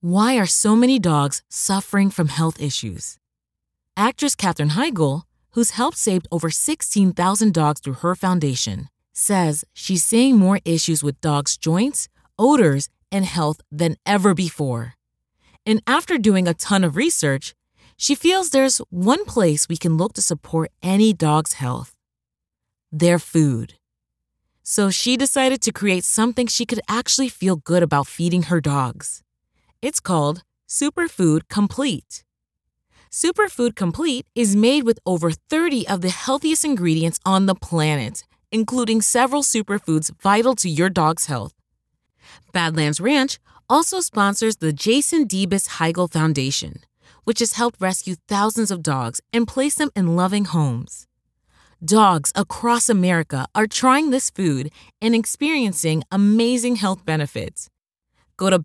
Why are so many dogs suffering from health issues? Actress Katherine Heigl, who's helped save over 16,000 dogs through her foundation, says she's seeing more issues with dogs' joints, odors, and health than ever before. And after doing a ton of research, she feels there's one place we can look to support any dog's health: their food. So she decided to create something she could actually feel good about feeding her dogs. It's called Superfood Complete. Superfood Complete is made with over 30 of the healthiest ingredients on the planet, including several superfoods vital to your dog's health. Badlands Ranch also sponsors the Jason Debus Heigl Foundation, which has helped rescue thousands of dogs and place them in loving homes. Dogs across America are trying this food and experiencing amazing health benefits. Go to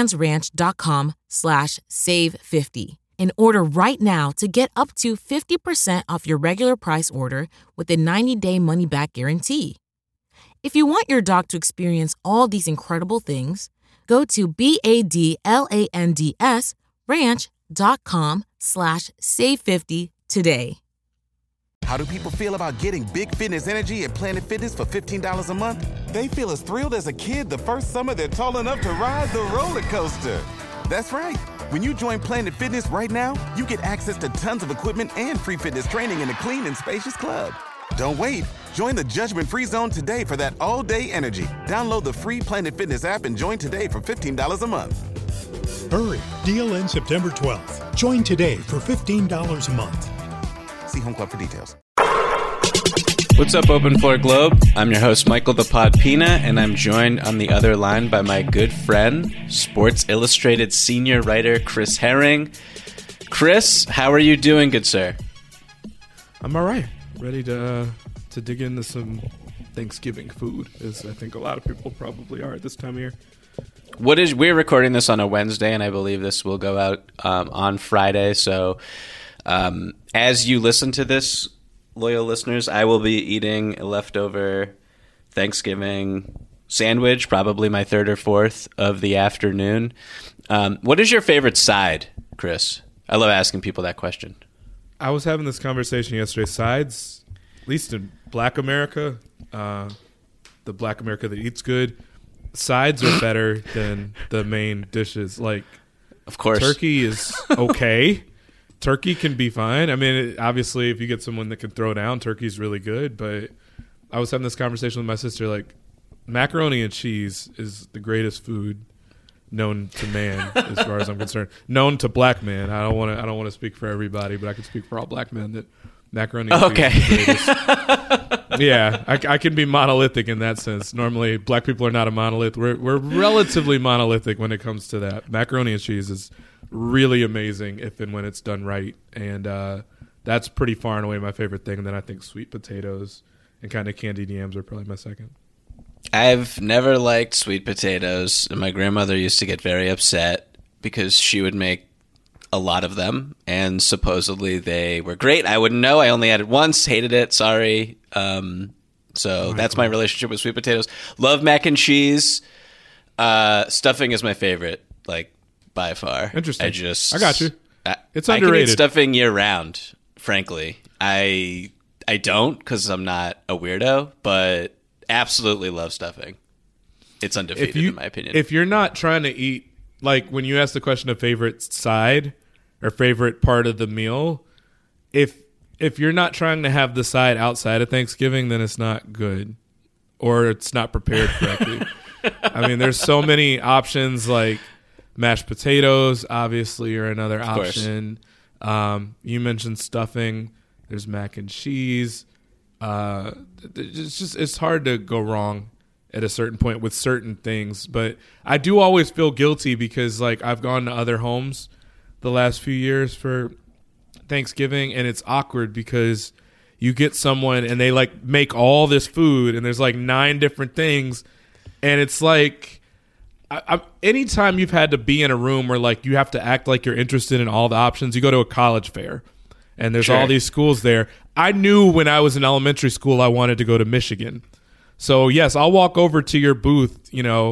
badlandsranch.com/save50 and order right now to get up to 50% off your regular price order with a 90-day money-back guarantee. If you want your dog to experience all these incredible things, go to badlandsranch.com/save50 today. How do people feel about getting Big Fitness Energy at Planet Fitness for $15 a month? They feel as thrilled as a kid the first summer they're tall enough to ride the roller coaster. That's right. When you join Planet Fitness right now, you get access to tons of equipment and free fitness training in a clean and spacious club. Don't wait. Join the judgment-free zone today for that all-day energy. Download the free Planet Fitness app and join today for $15 a month. Hurry. Deal ends September 12th. Join today for $15 a month. See Home Club for details. What's up, Open Floor Globe? I'm your host, Michael the Pod Pina, and I'm joined on the other line by my good friend, Sports Illustrated senior writer Chris Herring. Chris, how are you doing, good sir? I'm all right. Ready to dig into some Thanksgiving food, as I think a lot of people probably are at this time of year. We're recording this on a Wednesday, and I believe this will go out on Friday. So as you listen to this, loyal listeners, I will be eating a leftover Thanksgiving sandwich, probably my third or fourth of the afternoon. What is your favorite side, Chris? I love asking people that question. I was having this conversation yesterday. Sides, at least in Black America, the Black America that eats good, sides are better than the main dishes. Like, of course, turkey is okay. Turkey can be fine. I mean, obviously, if you get someone that can throw down, turkey's really good. But I was having this conversation with my sister. Like, macaroni and cheese is the greatest food known to man, as far as I'm concerned. Known to black man. I don't want to speak for everybody, but I can speak for all black men that macaroni and cheese is the greatest. Yeah, I can be monolithic in that sense. Normally, black people are not a monolith. We're relatively monolithic when it comes to that. Macaroni and cheese is really amazing if and when it's done right, and that's pretty far and away my favorite thing. And then I think sweet potatoes and kind of candied yams are probably my second. I've never liked sweet potatoes, and my grandmother used to get very upset because she would make a lot of them, and supposedly they were great. I wouldn't know. I only had it once, hated it, sorry. So that's my relationship with sweet potatoes. Love mac and cheese. Stuffing is my favorite, like, by far. Interesting. I got you. It's underrated. I can eat stuffing year round, frankly. I don't, because I'm not a weirdo, but absolutely love stuffing. It's undefeated, in my opinion. If you're not trying to eat, like when you ask the question of favorite side or favorite part of the meal, if you're not trying to have the side outside of Thanksgiving, then it's not good or it's not prepared correctly. I mean, there's so many options, like mashed potatoes, obviously, are another option. You mentioned stuffing. There's mac and cheese. It's hard to go wrong at a certain point with certain things. But I do always feel guilty because, like, I've gone to other homes the last few years for Thanksgiving, and it's awkward because you get someone and they, like, make all this food, and there's, like, 9 different things, and it's like anytime you've had to be in a room where, like, you have to act like you're interested in all the options, you go to a college fair, and there's all these schools there. I knew when I was in elementary school I wanted to go to Michigan. So, yes, I'll walk over to your booth,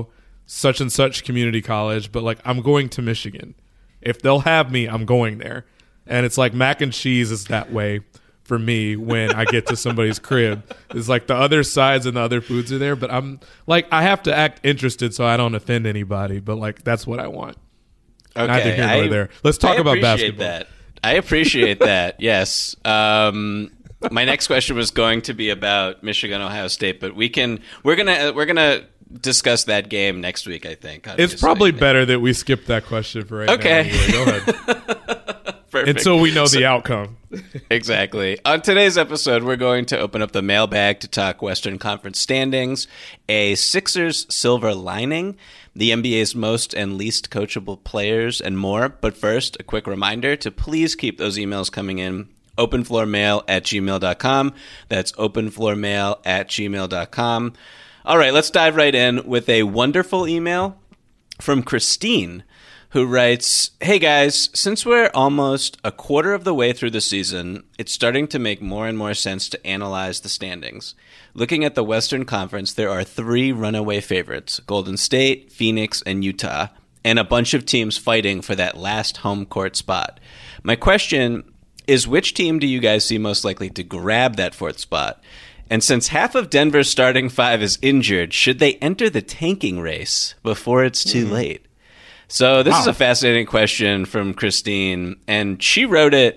such and such community college, but like I'm going to Michigan. If they'll have me, I'm going there. And it's like mac and cheese is that way for me when I get to somebody's crib. It's like the other sides and the other foods are there, but I'm like, I have to act interested so I don't offend anybody, but like that's what I want. Okay, Neither here nor there. Let's talk about basketball. That. I appreciate that. Yes. My next question was going to be about Michigan, Ohio State, but we're gonna discuss that game next week. I think it's probably better that we skip that question for right now. Anyway, go ahead. Perfect. Until we know the outcome. Exactly. On today's episode, we're going to open up the mailbag to talk Western Conference standings, a Sixers silver lining, the NBA's most and least coachable players, and more. But first, a quick reminder to please keep those emails coming in. openfloormail@gmail.com. That's openfloormail@gmail.com. All right, let's dive right in with a wonderful email from Christine, who writes, "Hey guys, since we're almost a quarter of the way through the season, it's starting to make more and more sense to analyze the standings. Looking at the Western Conference, there are 3 runaway favorites, Golden State, Phoenix, and Utah, and a bunch of teams fighting for that last home court spot. My question is, which team do you guys see most likely to grab that 4th spot? And since half of Denver's starting 5 is injured, should they enter the tanking race before it's too late?" So this is a fascinating question from Christine, and she wrote it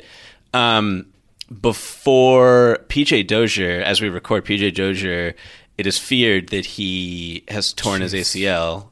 before PJ Dozier. As we record, PJ Dozier, it is feared that he has torn his ACL.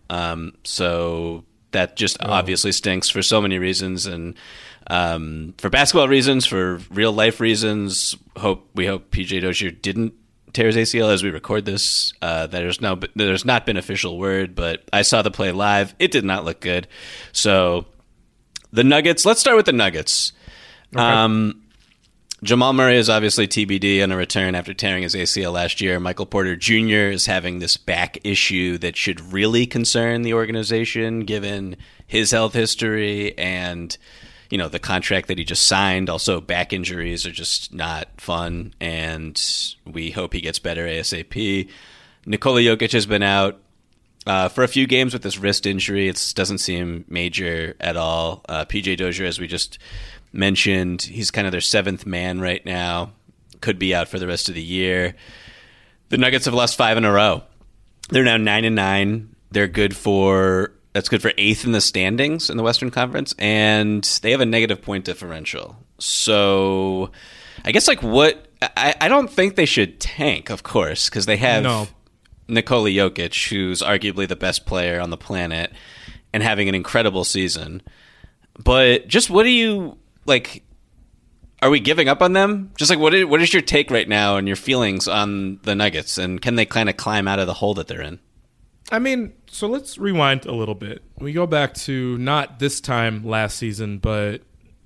So that just obviously stinks for so many reasons, and for basketball reasons, for real life reasons. We hope PJ Dozier didn't tear his ACL as we record this. There's not been official word, but I saw the play live. It did not look good. So the Nuggets, let's start with the Nuggets. Okay. Jamal Murray is obviously TBD on a return after tearing his ACL last year. Michael Porter Jr. is having this back issue that should really concern the organization given his health history and the contract that he just signed. Also, back injuries are just not fun, and we hope he gets better ASAP. Nikola Jokic has been out for a few games with this wrist injury. It doesn't seem major at all. PJ Dozier, as we just mentioned, he's kind of their 7th man right now. Could be out for the rest of the year. The Nuggets have lost 5 in a row. They're now 9-9. They're good for... That's good for 8th in the standings in the Western Conference, and they have a negative point differential. So I guess I don't think they should tank, of course, because they have Nikola Jokic, who's arguably the best player on the planet and having an incredible season. But just what do you like? Are we giving up on them? Just like what is your take right now and your feelings on the Nuggets, and can they kind of climb out of the hole that they're in? I mean, so let's rewind a little bit. We go back to not this time last season, but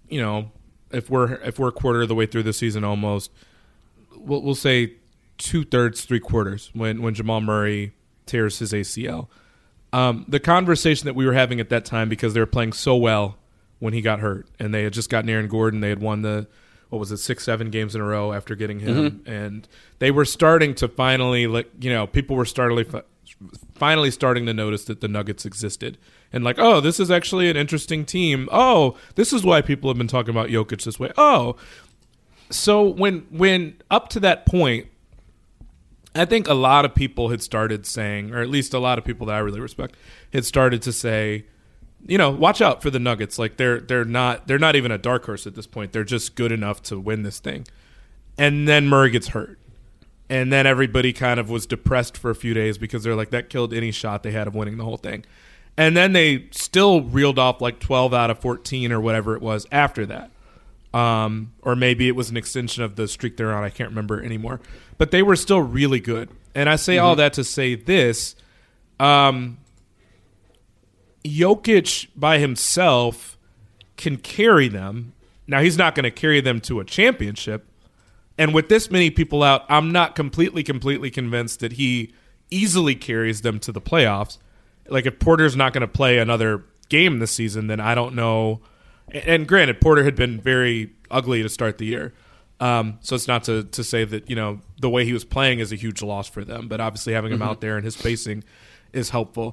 if we're a quarter of the way through the season almost, we'll say 2/3, 3/4 when Jamal Murray tears his ACL. The conversation that we were having at that time, because they were playing so well when he got hurt, and they had just gotten Aaron Gordon, they had won 6-7 games in a row after getting him, and they were starting to finally people were finally starting to notice that the Nuggets existed. And this is actually an interesting team. Oh, this is why people have been talking about Jokic this way. Oh, so when up to that point, I think a lot of people had started saying, or at least a lot of people that I really respect, had started to say, watch out for the Nuggets. Like they're not even a dark horse at this point. They're just good enough to win this thing. And then Murray gets hurt. And then everybody kind of was depressed for a few days because they're like, that killed any shot they had of winning the whole thing. And then they still reeled off 12 out of 14 or whatever it was after that. Or maybe it was an extension of the streak they're on. I can't remember anymore. But they were still really good. And I say all that to say this. Jokic by himself can carry them. Now, he's not going to carry them to a championship. And with this many people out, I'm not completely convinced that he easily carries them to the playoffs. Like, if Porter's not going to play another game this season, then I don't know. And granted, Porter had been very ugly to start the year. So it's not to say that, the way he was playing is a huge loss for them. But obviously having him out there and his spacing is helpful.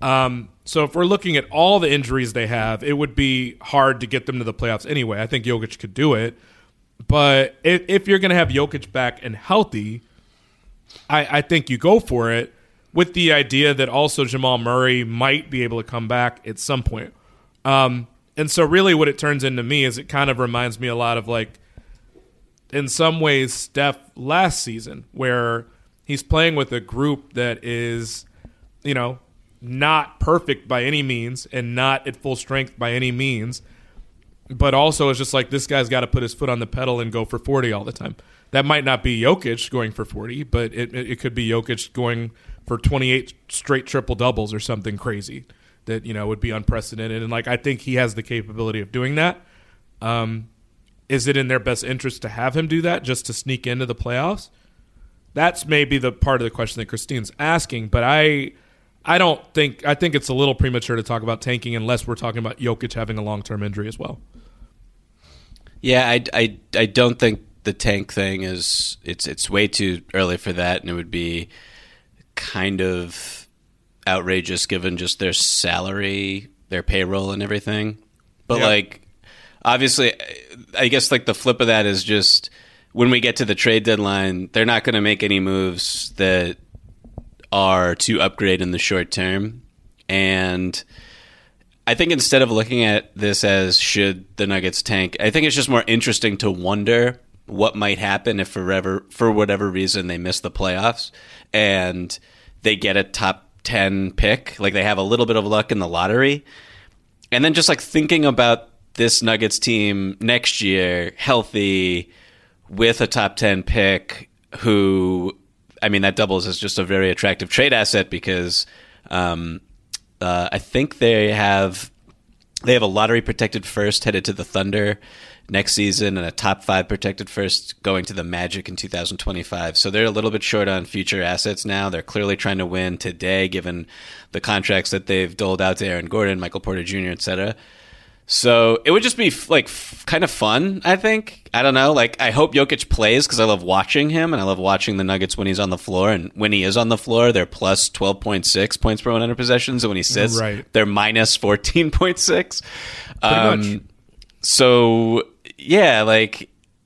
So if we're looking at all the injuries they have, it would be hard to get them to the playoffs anyway. I think Jokic could do it. But if you're going to have Jokic back and healthy, I think you go for it with the idea that also Jamal Murray might be able to come back at some point. And so really what it turns into me is it kind of reminds me a lot of, like, in some ways, Steph last season, where he's playing with a group that is, you know, not perfect by any means and not at full strength by any means, but also it's just like this guy's got to put his foot on the pedal and go for 40 all the time. That might not be Jokic going for 40, but it could be Jokic going for 28 straight triple-doubles or something crazy that, you know, would be unprecedented. And, like, I think he has the capability of doing that. Is it in their best interest to have him do that just to sneak into the playoffs? That's maybe the part of the question that Christine's asking, but I think it's a little premature to talk about tanking unless we're talking about Jokic having a long-term injury as well. Yeah, I don't think the tank thing is it's way too early for that, and it would be kind of outrageous given just their salary, their payroll, and everything. But like, obviously, I guess like the flip of that is just when we get to the trade deadline, they're not going to make any moves that are to upgrade in the short term. And I think instead of looking at this as should the Nuggets tank, I think it's just more interesting to wonder what might happen if for whatever reason they miss the playoffs and they get a top 10 pick, like they have a little bit of luck in the lottery. And then just like thinking about this Nuggets team next year, healthy, with a top 10 pick, who, I mean, that doubles as just a very attractive trade asset because I think they have a lottery protected first headed to the Thunder next season and a top 5 protected first going to the Magic in 2025. So they're a little bit short on future assets now. They're clearly trying to win today given the contracts that they've doled out to Aaron Gordon, Michael Porter Jr., etc. So it would just be like kind of fun, I think. I don't know. Like, I hope Jokic plays because I love watching him and I love watching the Nuggets when he's on the floor. And when he is on the floor, they're plus 12.6 points per 100 possessions. And when he sits, they're minus 14.6. Pretty much. So, yeah, like,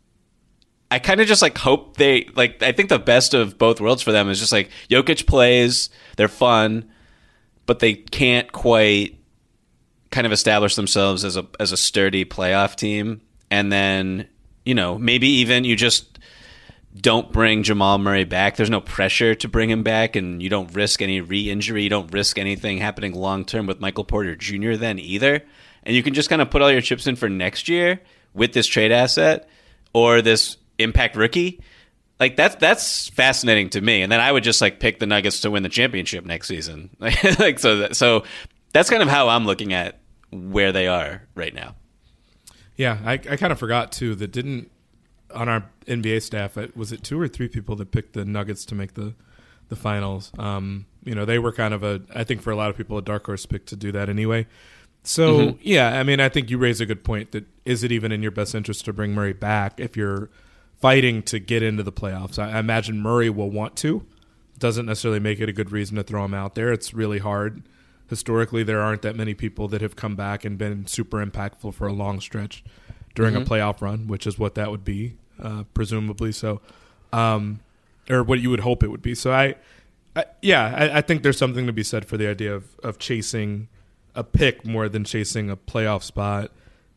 I kind of just like hope they, like, I think the best of both worlds for them is just like Jokic plays, they're fun, but they can't quite kind of establish themselves as a sturdy playoff team. And then, you know, maybe even you just don't bring Jamal Murray back. There's no pressure to bring him back, and you don't risk any re-injury. You don't risk anything happening long-term with Michael Porter Jr. then either. And you can just kind of put all your chips in for next year with this trade asset or this impact rookie. Like, that's fascinating to me. And then I would just like pick the Nuggets to win the championship next season. Like, so that's kind of how I'm looking at where they are right now. Yeah, I kind of forgot too that didn't on our NBA staff, was it 2 or 3 people that picked the Nuggets to make the finals? You know, they were kind of I think for a lot of people, a dark horse pick to do that anyway. So, yeah, I mean, I think you raise a good point that is it even in your best interest to bring Murray back if you're fighting to get into the playoffs? I imagine Murray will want to. Doesn't necessarily make it a good reason to throw him out there. It's really hard. Historically, there aren't that many people that have come back and been super impactful for a long stretch during a playoff run, which is what that would be, presumably. So, or what you would hope it would be. So, I think there's something to be said for the idea of chasing a pick more than chasing a playoff spot.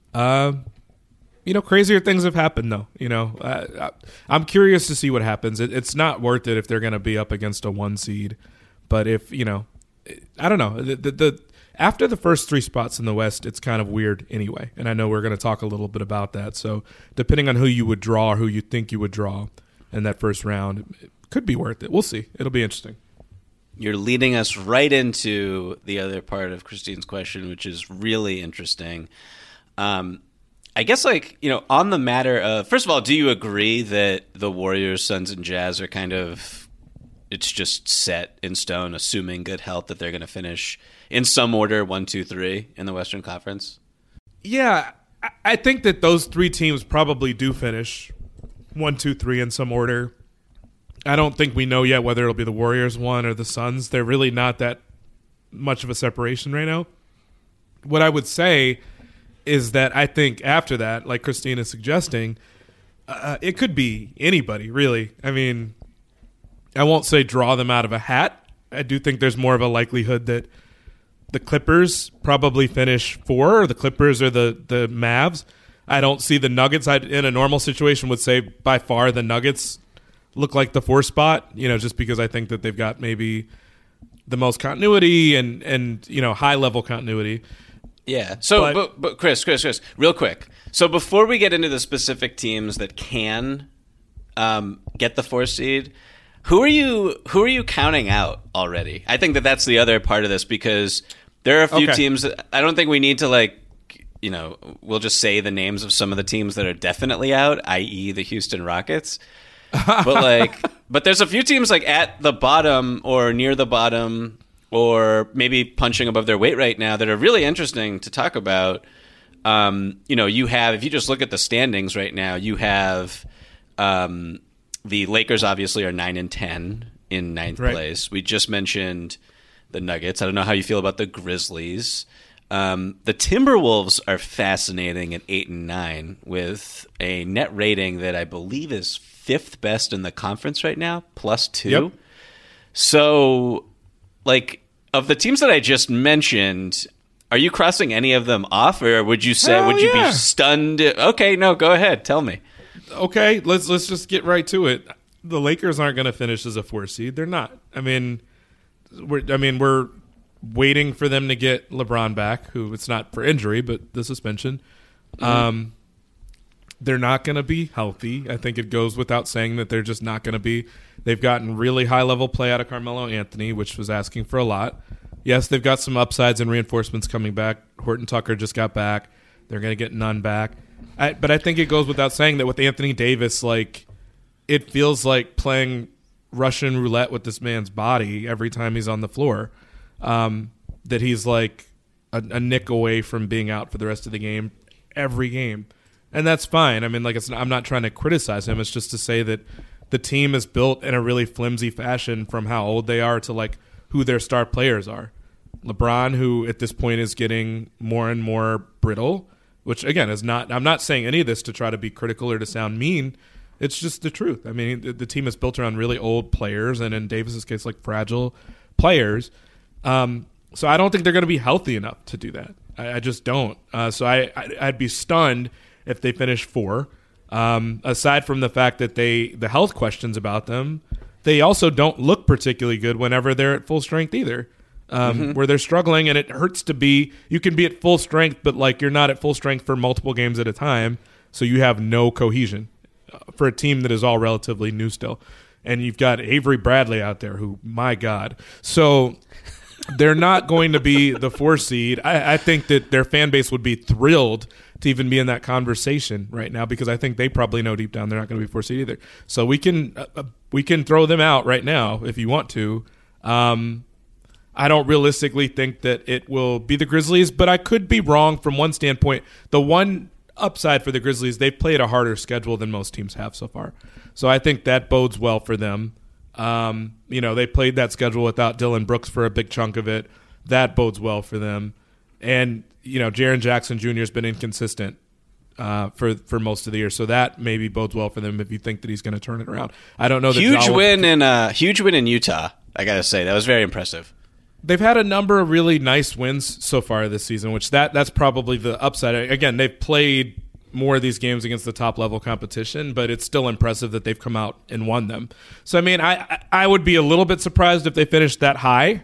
You know, crazier things have happened, though. You know, I'm curious to see what happens. It's not worth it if they're going to be up against a 1 seed. But if, you know, I don't know. The after the first 3 spots in the West, it's kind of weird anyway. And I know we're going to talk a little bit about that. So depending on who you would draw or who you think you would draw in that first round, it could be worth it. We'll see. It'll be interesting. You're leading us right into the other part of Christine's question, which is really interesting. I guess, like, you know, on the matter of, first of all, do you agree that the Warriors, Suns, and Jazz are kind of, it's just set in stone, assuming good health, that they're going to finish in some order 1, 2, 3 in the Western Conference? Yeah, I think that those 3 teams probably do finish 1, 2, 3 in some order. I don't think we know yet whether it'll be the Warriors 1 or the Suns. They're really not that much of a separation right now. What I would say is that I think after that, like Christine is suggesting, it could be anybody, really. I mean, I won't say draw them out of a hat. I do think there's more of a likelihood that the Clippers probably finish 4, or the Clippers or the Mavs. I don't see the Nuggets. In a normal situation would say by far the Nuggets look like the 4 spot, just because I think that they've got maybe the most continuity and high level continuity. Yeah. So, but Chris, real quick. So before we get into the specific teams that can get the 4 seed, who are you counting out already? I think that's the other part of this, because there are a few teams that I don't think we need to we'll just say the names of some of the teams that are definitely out, i.e. the Houston Rockets. But there's a few teams like at the bottom or near the bottom, or maybe punching above their weight right now, that are really interesting to talk about. You have, if you just look at the standings right now, you have the Lakers obviously are 9-10 in 9th place. We just mentioned the Nuggets. I don't know how you feel about the Grizzlies. The Timberwolves are fascinating at 8-9 with a net rating that I believe is 5th best in the conference right now, +2. Yep. So, of the teams that I just mentioned, are you crossing any of them off, or would you say you be stunned? Okay, no, go ahead, tell me. Okay, let's just get right to it. The Lakers aren't going to finish as a 4 seed. They're not. We're waiting for them to get LeBron back, who it's not for injury, but the suspension. Mm-hmm. They're not going to be healthy. I think it goes without saying that they're just not going to be. They've gotten really high-level play out of Carmelo Anthony, which was asking for a lot. Yes, they've got some upsides and reinforcements coming back. Horton Tucker just got back. They're going to get Nunn back. But I think it goes without saying that with Anthony Davis, it feels like playing Russian roulette with this man's body every time he's on the floor. That he's like a nick away from being out for the rest of the game, every game. And that's fine. I'm not trying to criticize him. It's just to say that the team is built in a really flimsy fashion from how old they are to who their star players are. LeBron, who at this point is getting more and more brittle, which again is not. I'm not saying any of this to try to be critical or to sound mean. It's just the truth. The team is built around really old players, and in Davis's case, fragile players. So I don't think they're going to be healthy enough to do that. I just don't. So I'd be stunned if they finish 4. Aside from the fact that the health questions about them, they also don't look particularly good whenever they're at full strength either. Where they're struggling, and it hurts to be. You can be at full strength, but you're not at full strength for multiple games at a time, so you have no cohesion for a team that is all relatively new still. And you've got Avery Bradley out there, who, my God. So they're not going to be the 4 seed. I think that their fan base would be thrilled to even be in that conversation right now, because I think they probably know deep down they're not going to be 4 seed either. So we can throw them out right now if you want to. I don't realistically think that it will be the Grizzlies, but I could be wrong from one standpoint. The one upside for the Grizzlies, they've played a harder schedule than most teams have so far. So I think that bodes well for them. They played that schedule without Dylan Brooks for a big chunk of it. That bodes well for them. And, Jaren Jackson Jr. has been inconsistent for most of the year, so that maybe bodes well for them if you think that he's going to turn it around. I don't know. Huge win in Utah, I got to say. That was very impressive. They've had a number of really nice wins so far this season, which that's probably the upside. Again, they've played more of these games against the top-level competition, but it's still impressive that they've come out and won them. So, I would be a little bit surprised if they finished that high,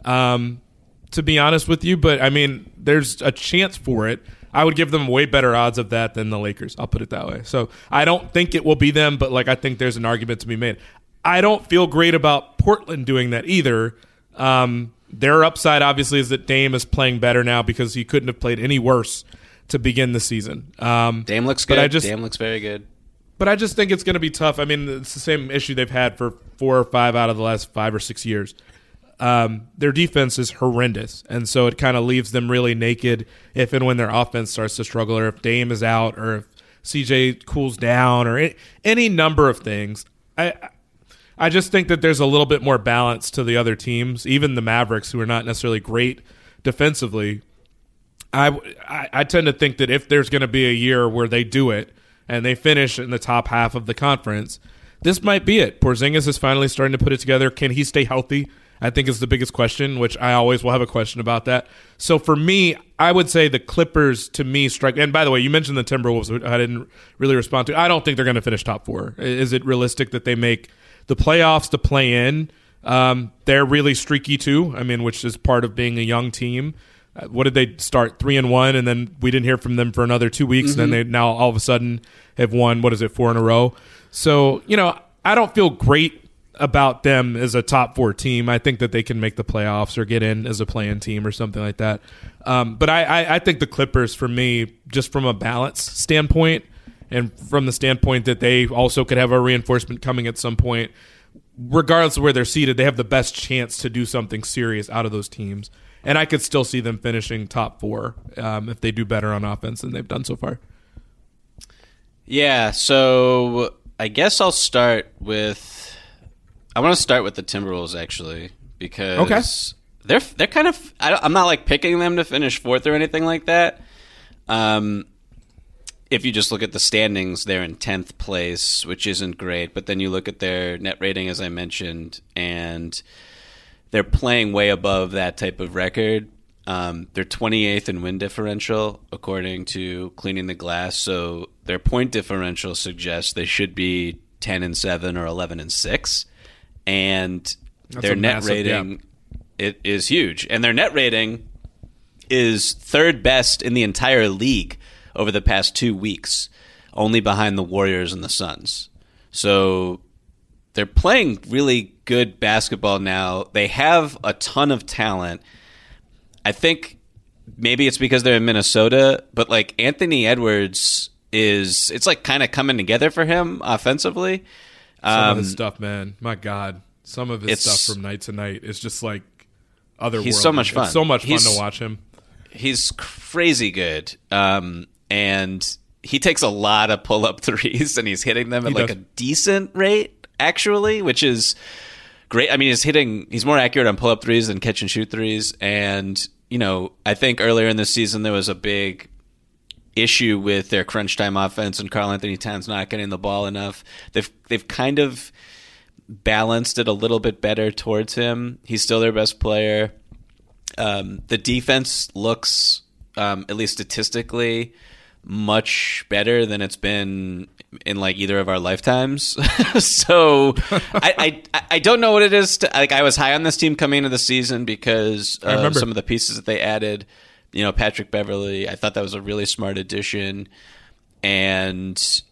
to be honest with you. But, there's a chance for it. I would give them way better odds of that than the Lakers. I'll put it that way. So, I don't think it will be them, but, I think there's an argument to be made. I don't feel great about Portland doing that either. Their upside, obviously, is that Dame is playing better now because he couldn't have played any worse to begin the season. Dame looks good. Dame looks very good. But I just think it's going to be tough. It's the same issue they've had for 4 or 5 out of the last 5 or 6 years. Their defense is horrendous, and so it kind of leaves them really naked if and when their offense starts to struggle, or if Dame is out, or if CJ cools down, or any number of things. I just think that there's a little bit more balance to the other teams, even the Mavericks, who are not necessarily great defensively. I tend to think that if there's going to be a year where they do it and they finish in the top half of the conference, this might be it. Porzingis is finally starting to put it together. Can he stay healthy? I think is the biggest question, which I always will have a question about that. So for me, I would say the Clippers, to me, strike. And by the way, you mentioned the Timberwolves, which I didn't really respond to. I don't think they're going to finish top 4. Is it realistic that they make the playoffs to play in? They're really streaky too. I mean, which is part of being a young team. What did they start 3-1, and then we didn't hear from them for another 2 weeks, and then they now all of a sudden have won 4 in a row. So I don't feel great about them as a top 4 team. I think that they can make the playoffs or get in as a play-in team or something like that. But I think the Clippers, for me, just from a balance standpoint and from the standpoint that they also could have a reinforcement coming at some point, regardless of where they're seated, they have the best chance to do something serious out of those teams. And I could still see them finishing top 4 if they do better on offense than they've done so far. Yeah, so I guess I want to start with the Timberwolves, actually, because they're kind of, I'm not like picking them to finish 4th or anything like that. If you just look at the standings, they're in 10th place, which isn't great. But then you look at their net rating, as I mentioned, and they're playing way above that type of record. They're 28th in win differential, according to Cleaning the Glass. So their point differential suggests they should be 10-7 or 11-6. And their net rating it is huge. And their net rating is 3rd best in the entire league over the past 2 weeks, only behind the Warriors and the Suns. So they're playing really good basketball now. They have a ton of talent. I think maybe it's because they're in Minnesota, but like Anthony Edwards it's like kind of coming together for him offensively. Some of his stuff, man. My God. Some of his stuff from night to night is just like otherworldly. He's so much fun. It's so much fun to watch him. He's crazy good. And he takes a lot of pull-up threes, and he's hitting them at a decent rate, actually, which is great. I mean, he's more accurate on pull-up threes than catch-and-shoot threes. And, I think earlier in the season there was a big issue with their crunch time offense and Karl Anthony Towns not getting the ball enough. They've kind of balanced it a little bit better towards him. He's still their best player. The defense looks, at least statistically, much better than it's been in like either of our lifetimes. So I don't know what it is. I was high on this team coming into the season because of some of the pieces that they added. Patrick Beverley, I thought that was a really smart addition. And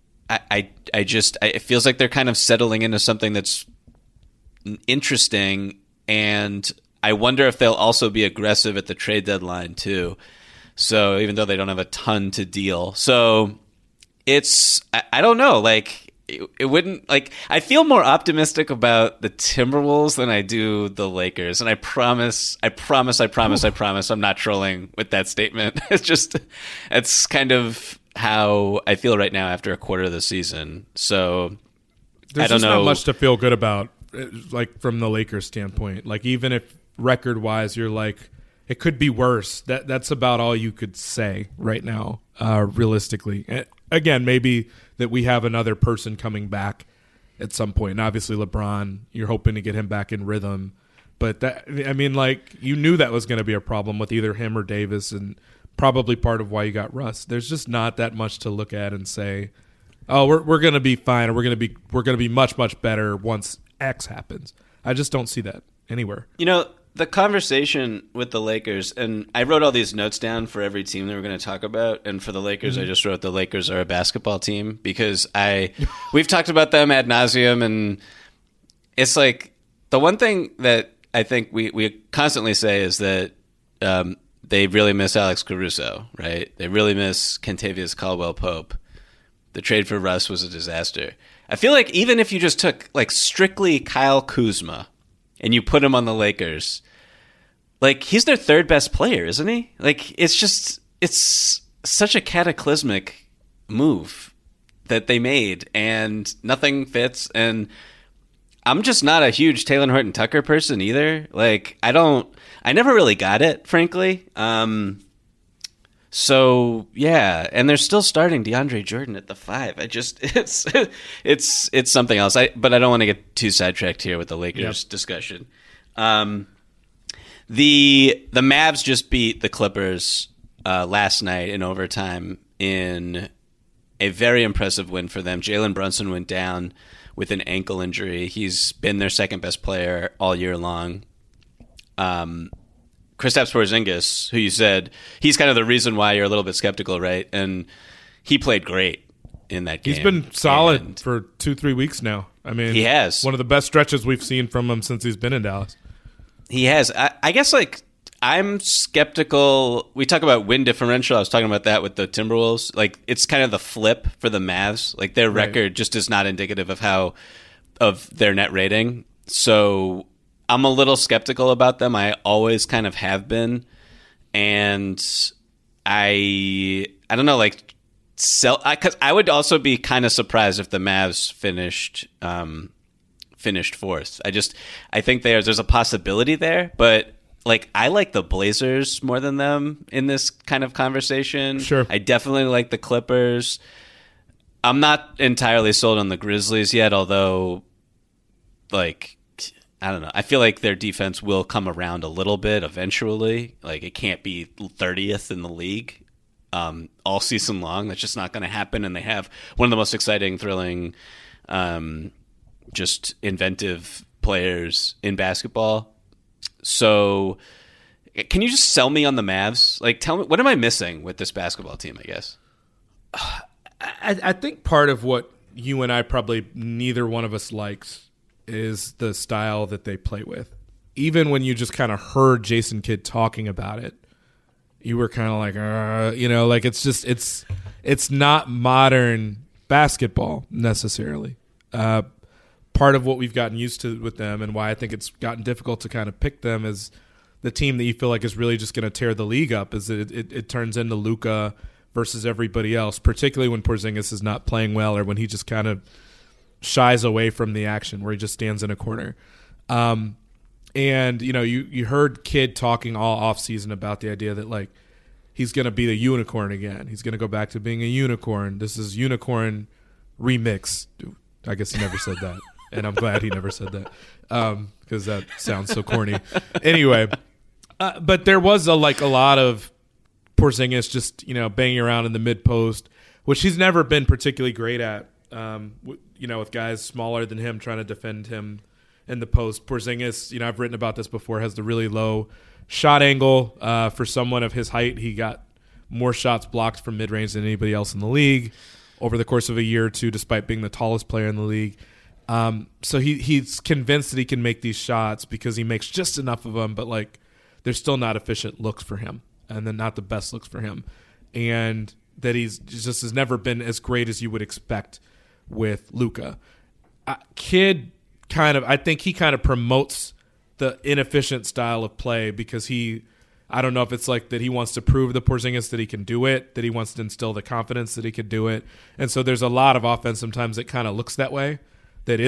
it feels like they're kind of settling into something that's interesting. And I wonder if they'll also be aggressive at the trade deadline too. So even though they don't have a ton to deal. So I don't know, like it wouldn't, like, I feel more optimistic about the Timberwolves than I do the Lakers. And I promise I'm not trolling with that statement. It's kind of how I feel right now after a quarter of the season. So there's I don't know. Not much to feel good about, like from the Lakers standpoint. Like even if record wise, you're like, it could be worse. That's about all you could say right now, realistically. Again, maybe that we have another person coming back at some point. And obviously LeBron, you're hoping to get him back in rhythm. But you knew that was going to be a problem with either him or Davis, and probably part of why you got Russ. There's just not that much to look at and say, oh, we're going to be fine, or we're going to be much, much better once X happens. I just don't see that anywhere. The conversation with the Lakers, and I wrote all these notes down for every team that we're going to talk about, and for the Lakers, I just wrote the Lakers are a basketball team because we've talked about them ad nauseum, and it's like the one thing that I think we constantly say is that they really miss Alex Caruso, right? They really miss Kentavious Caldwell-Pope. The trade for Russ was a disaster. I feel like even if you just took like strictly Kyle Kuzma and you put him on the Lakers, like he's their 3rd best player, isn't he? Like it's such a cataclysmic move that they made, and nothing fits. And I'm just not a huge Taylor Horton Tucker person either. Like, I never really got it, frankly. So yeah, and they're still starting DeAndre Jordan at the 5. It's something else. But I don't want to get too sidetracked here with the Lakers discussion. The Mavs just beat the Clippers last night in overtime in a very impressive win for them. Jalen Brunson went down with an ankle injury. He's been their second best player all year long. Kristaps Porzingis, who you said he's kind of the reason why you're a little bit skeptical, right? And he played great in that game. He's been solid for 2-3 weeks now. I mean, he has one of the best stretches we've seen from him since he's been in Dallas. He has. I guess, like, I'm skeptical. We talk about win differential. I was talking about that with the Timberwolves. Like, it's kind of the flip for the Mavs. Like, their record just is not indicative of their net rating. So I'm a little skeptical about them. I always kind of have been. And I don't know, like, because I would also be kind of surprised if the Mavs finished fourth. I think there's a possibility there, but like, I like the Blazers more than them in this kind of conversation. Sure. I definitely like the Clippers. I'm not entirely sold on the Grizzlies yet, although, like, I don't know. I feel like their defense will come around a little bit eventually. Like, it can't be 30th in the league all season long. That's just not going to happen. And they have one of the most exciting, thrilling, just inventive players in basketball. So can you just sell me on the Mavs? Like, tell me, what am I missing with this basketball team, I guess? I think part of what you and I probably neither one of us likes is the style that they play with. Even when you just kind of heard Jason Kidd talking about it, you were kind of like, like, it's just, it's not modern basketball necessarily. Part of what we've gotten used to with them and why I think it's gotten difficult to kind of pick them as the team that you feel like is really just going to tear the league up is that it turns into Luka versus everybody else, particularly when Porzingis is not playing well or when he just kind of shies away from the action where he just stands in a corner. And, you heard Kidd talking all offseason about the idea that, like, he's going to be the unicorn again. He's going to go back to being a unicorn. This is unicorn remix. I guess he never said that. And I'm glad he never said that because that sounds so corny. Anyway, but there was a lot of Porzingis just, banging around in the mid post, which he's never been particularly great at, with guys smaller than him trying to defend him in the post. Porzingis, I've written about this before, has the really low shot angle. For someone of his height, he got more shots blocked from mid-range than anybody else in the league over the course of a year or two, despite being the tallest player in the league. So he's convinced that he can make these shots because he makes just enough of them, but, like, they're still not efficient looks for him, and then not the best looks for him. And that he's just has never been as great as you would expect with Luka. Kidd I think he kind of promotes the inefficient style of play because I don't know if it's like that he wants to prove to Porzingis that he can do it, that he wants to instill the confidence that he can do it. And so there's a lot of offense sometimes that kind of looks that way, that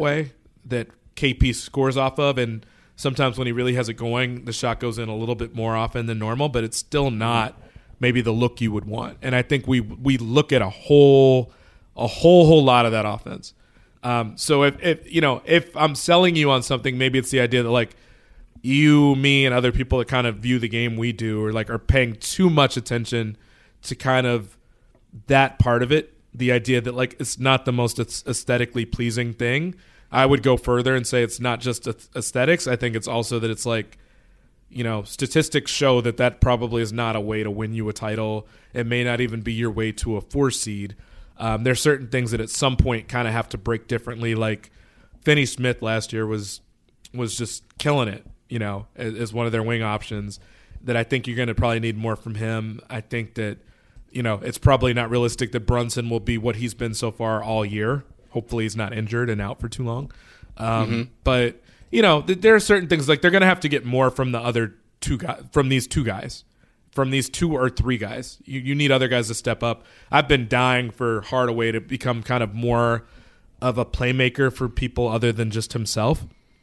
KP scores off of. And sometimes when he really has it going, the shot goes in a little bit more often than normal, but it's still not maybe the look you would want. And I think we look at a whole lot of that offense. So if I'm selling you on something, maybe it's the idea that, like, you, me, and other people that kind of view the game we do or, like, are paying too much attention to kind of that part of it. The idea that, like, it's not the most aesthetically pleasing thing. I would go further and say it's not just aesthetics. I think it's also that it's like, statistics show that probably is not a way to win you a title. It may not even be your way to a 4 seed. There's certain things that at some point kind of have to break differently. Like Finney Smith last year was just killing it, as one of their wing options that I think you're going to probably need more from him. I think that, it's probably not realistic that Brunson will be what he's been so far all year. Hopefully he's not injured and out for too long. But, there are certain things like they're going to have to get more from the other two guys, from these two or three guys. You need other guys to step up. I've been dying for Hardaway to become kind of more of a playmaker for people other than just himself.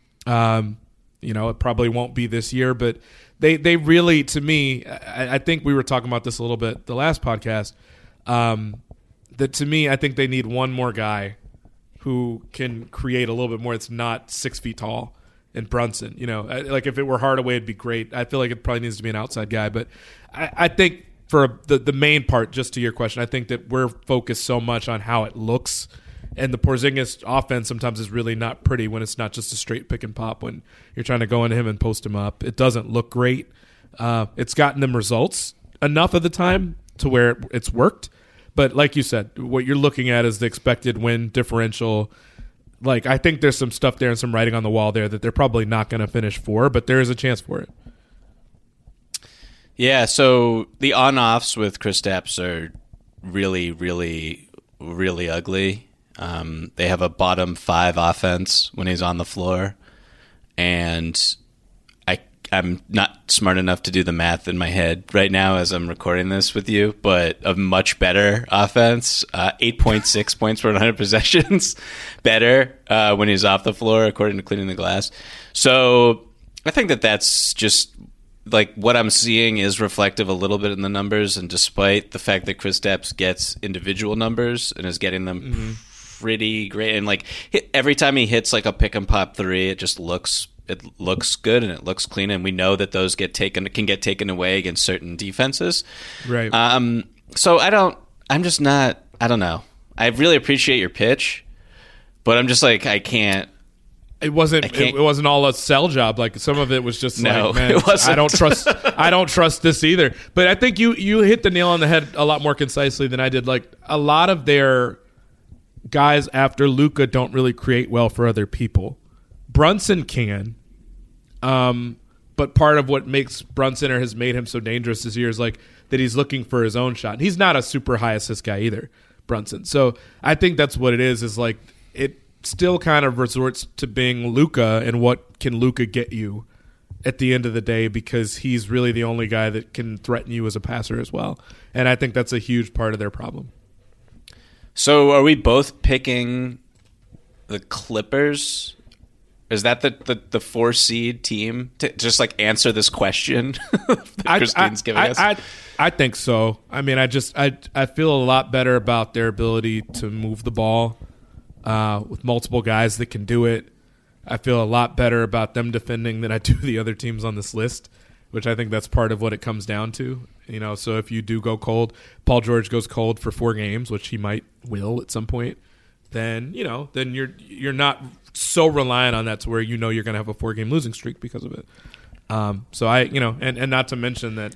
It probably won't be this year, but they really, to me, I think we were talking about this a little bit the last podcast, that to me, I think they need one more guy who can create a little bit more. It's not 6 feet tall and Brunson. Like if it were Hardaway, it'd be great. I feel like it probably needs to be an outside guy, but I think for the main part, just to your question, I think that we're focused so much on how it looks. And the Porzingis offense sometimes is really not pretty when it's not just a straight pick and pop. When you're trying to go into him and post him up, it doesn't look great. It's gotten them results enough of the time to where it's worked. But like you said, what you're looking at is the expected win differential. Like I think there's some stuff there and some writing on the wall there that they're probably not going to finish for, but there is a chance for it. Yeah, so the on-offs with Kristaps are really, really, really ugly. They have a bottom 5 offense when he's on the floor, and I'm not smart enough to do the math in my head right now as I'm recording this with you, but a much better offense, 8.6 points per 100 possessions, better when he's off the floor, according to Cleaning the Glass. So I think that's just like what I'm seeing is reflective a little bit in the numbers, and despite the fact that Kristaps gets individual numbers and is getting them pretty great, and like every time he hits like a pick and pop 3, it looks good and it looks clean, and we know that those can get taken away against certain defenses. Right. So I don't know. I really appreciate your pitch, but I'm just like I can't. It wasn't all a sell job. Like some of it was just no, like, man, it wasn't. I don't trust this either. But I think you hit the nail on the head a lot more concisely than I did. Like a lot of their guys after Luka don't really create well for other people. Brunson can, but part of what makes Brunson or has made him so dangerous this year is like that he's looking for his own shot. He's not a super high assist guy either, Brunson. So I think that's what it is like it still kind of resorts to being Luka and what can Luka get you at the end of the day, because he's really the only guy that can threaten you as a passer as well. And I think that's a huge part of their problem. So are we both picking the Clippers? Is that the 4 seed team to just like answer this question that Christine's giving us? I think so. I mean, I feel a lot better about their ability to move the ball with multiple guys that can do it. I feel a lot better about them defending than I do the other teams on this list, which I think that's part of what it comes down to. So if you do go cold, Paul George goes cold for 4 games, which he will at some point, then then you're not so reliant on that to where you're going to have a 4-game losing streak because of it. So and not to mention that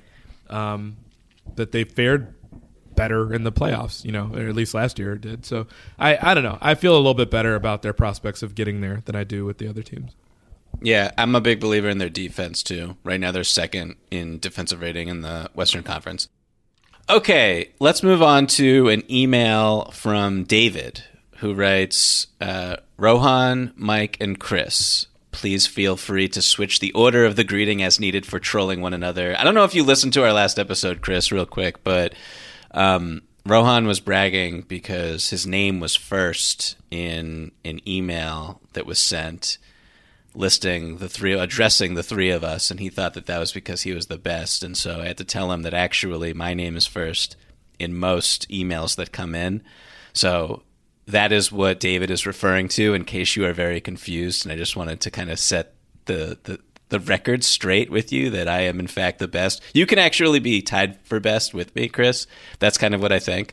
that they fared better in the playoffs, or at least last year it did. So I don't know. I feel a little bit better about their prospects of getting there than I do with the other teams. Yeah, I'm a big believer in their defense too. Right now they're second in defensive rating in the Western Conference. Okay, let's move on to an email from David, who writes, Rohan, Mike, and Chris, please feel free to switch the order of the greeting as needed for trolling one another. I don't know if you listened to our last episode, Chris, real quick, but Rohan was bragging because his name was first in an email that was sent addressing the 3 of us, and he thought that was because he was the best. And so I had to tell him that actually my name is first in most emails that come in. So that is what David is referring to, in case you are very confused. And I just wanted to kind of set the record straight with you that I am in fact the best. You can actually be tied for best with me, Chris. That's kind of what I think.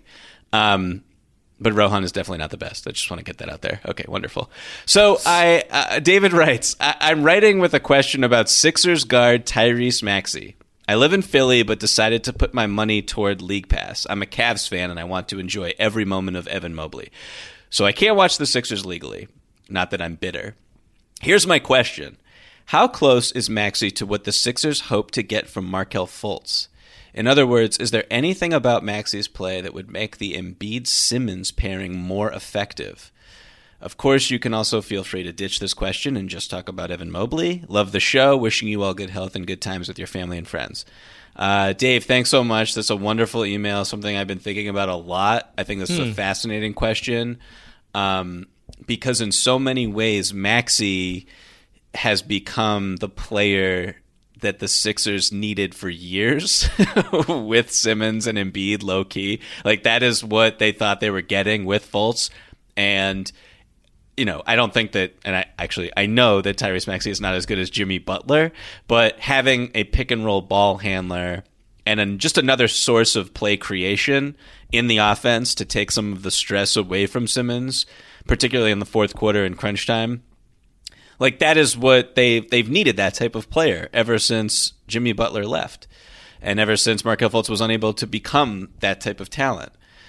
But Rohan is definitely not the best. I just want to get that out there. Okay, wonderful. So David writes, I'm writing with a question about Sixers guard Tyrese Maxey. I live in Philly, but decided to put my money toward League Pass. I'm a Cavs fan, and I want to enjoy every moment of Evan Mobley. So I can't watch the Sixers legally. Not that I'm bitter. Here's my question. How close is Maxey to what the Sixers hope to get from Markelle Fultz? In other words, is there anything about Maxey's play that would make the Embiid-Simmons pairing more effective? Of course, you can also feel free to ditch this question and just talk about Evan Mobley. Love the show. Wishing you all good health and good times with your family and friends. Dave, thanks so much. That's a wonderful email, something I've been thinking about a lot. I think this is a fascinating question. because in so many ways, Maxey has become the player that the Sixers needed for years with Simmons and Embiid low key. Like, that is what they thought they were getting with Fultz. And, you know, I don't think that, and I know that Tyrese Maxey is not as good as Jimmy Butler, but having a pick and roll ball handler and then just another source of play creation in the offense to take some of the stress away from Simmons, particularly in the fourth quarter in crunch time. Like, that is what they've needed, that type of player ever since Jimmy Butler left, and ever since Markelle Fultz was unable to become that type of talent.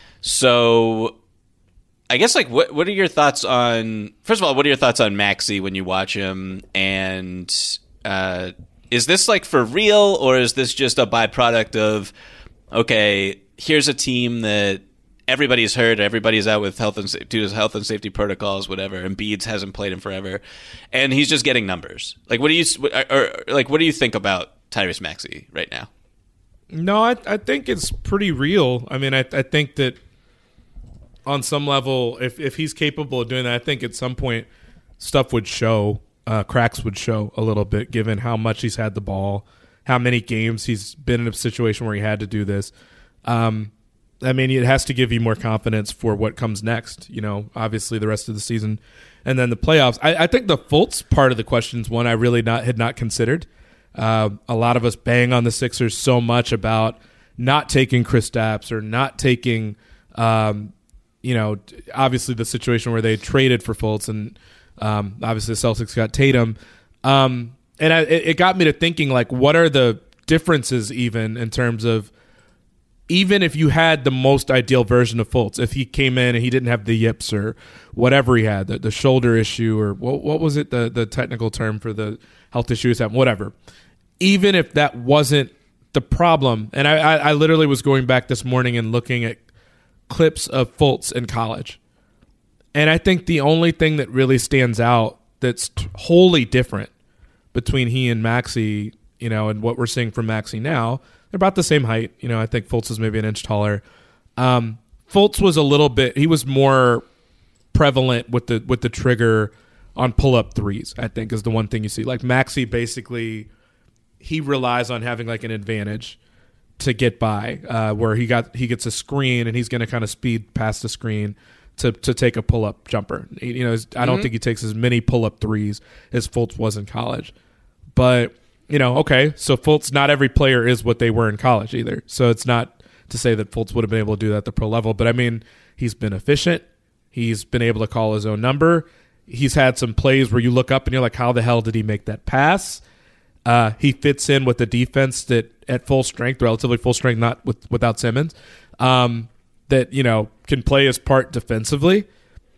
So, I guess, like, what are your thoughts on? First of all, what are your thoughts on Maxey when you watch him? And is this like for real, or is this just a byproduct of, okay, here's a team that everybody's hurt, everybody's out with health and safety protocols, whatever. Embiid hasn't played in forever, and he's just getting numbers. Like, what do you think about Tyrese Maxey right now? No, I think it's pretty real. I mean, I think that on some level, if he's capable of doing that, I think at some point stuff would show, cracks would show a little bit, given how much he's had the ball, how many games he's been in a situation where he had to do this. I mean, it has to give you more confidence for what comes next, you know, obviously the rest of the season and then the playoffs. I think the Fultz part of the question is one I really had not considered. A lot of us bang on the Sixers so much about not taking Kristaps or not taking, you know, obviously the situation where they traded for Fultz, and obviously the Celtics got Tatum. And it got me to thinking, like, what are the differences even in terms of, even if you had the most ideal version of Fultz, if he came in and he didn't have the yips or whatever he had, the shoulder issue, or what was it, the technical term for the health issues, whatever. Even if that wasn't the problem, and I literally was going back this morning and looking at clips of Fultz in college, and I think the only thing that really stands out that's wholly different between he and Maxey, you know, and what we're seeing from Maxey now, they're about the same height. You know, I think Fultz is maybe an inch taller. Fultz was a little bit, he was more prevalent with the trigger on pull-up threes, I think, is the one thing you see. Like, Maxey basically, he relies on having like an advantage to get by, where he gets a screen and he's going to kind of speed past the screen to take a pull-up jumper. You know, I don't think he takes as many pull-up threes as Fultz was in college. But, you know, okay, so Fultz, not every player is what they were in college either. So it's not to say that Fultz would have been able to do that at the pro level. But, I mean, he's been efficient. He's been able to call his own number. He's had some plays where you look up and you're like, how the hell did he make that pass? He fits in with the defense that at full strength, relatively full strength, not without Simmons, that, you know, can play his part defensively.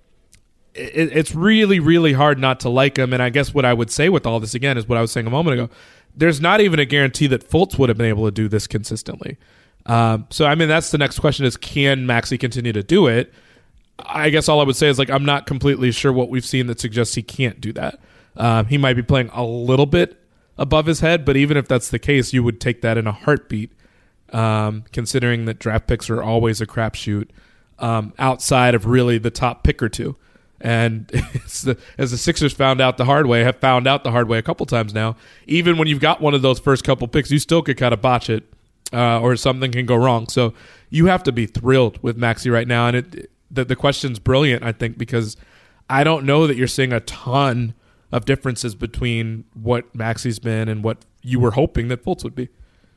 It's really, really hard not to like him. And I guess what I would say with all this, again, is what I was saying a moment ago. There's not even a guarantee that Fultz would have been able to do this consistently. So, I mean, that's the next question is, can Maxey continue to do it? I guess all I would say is, like, I'm not completely sure what we've seen that suggests he can't do that. He might be playing a little bit above his head, but even if that's the case, you would take that in a heartbeat, considering that draft picks are always a crapshoot outside of really the top pick or two. And as the Sixers have found out the hard way a couple times now, even when you've got one of those first couple picks, you still could kind of botch it, or something can go wrong. So you have to be thrilled with Maxey right now. And the question's brilliant, I think, because I don't know that you're seeing a ton of differences between what Maxey's been and what you were hoping that Fultz would be.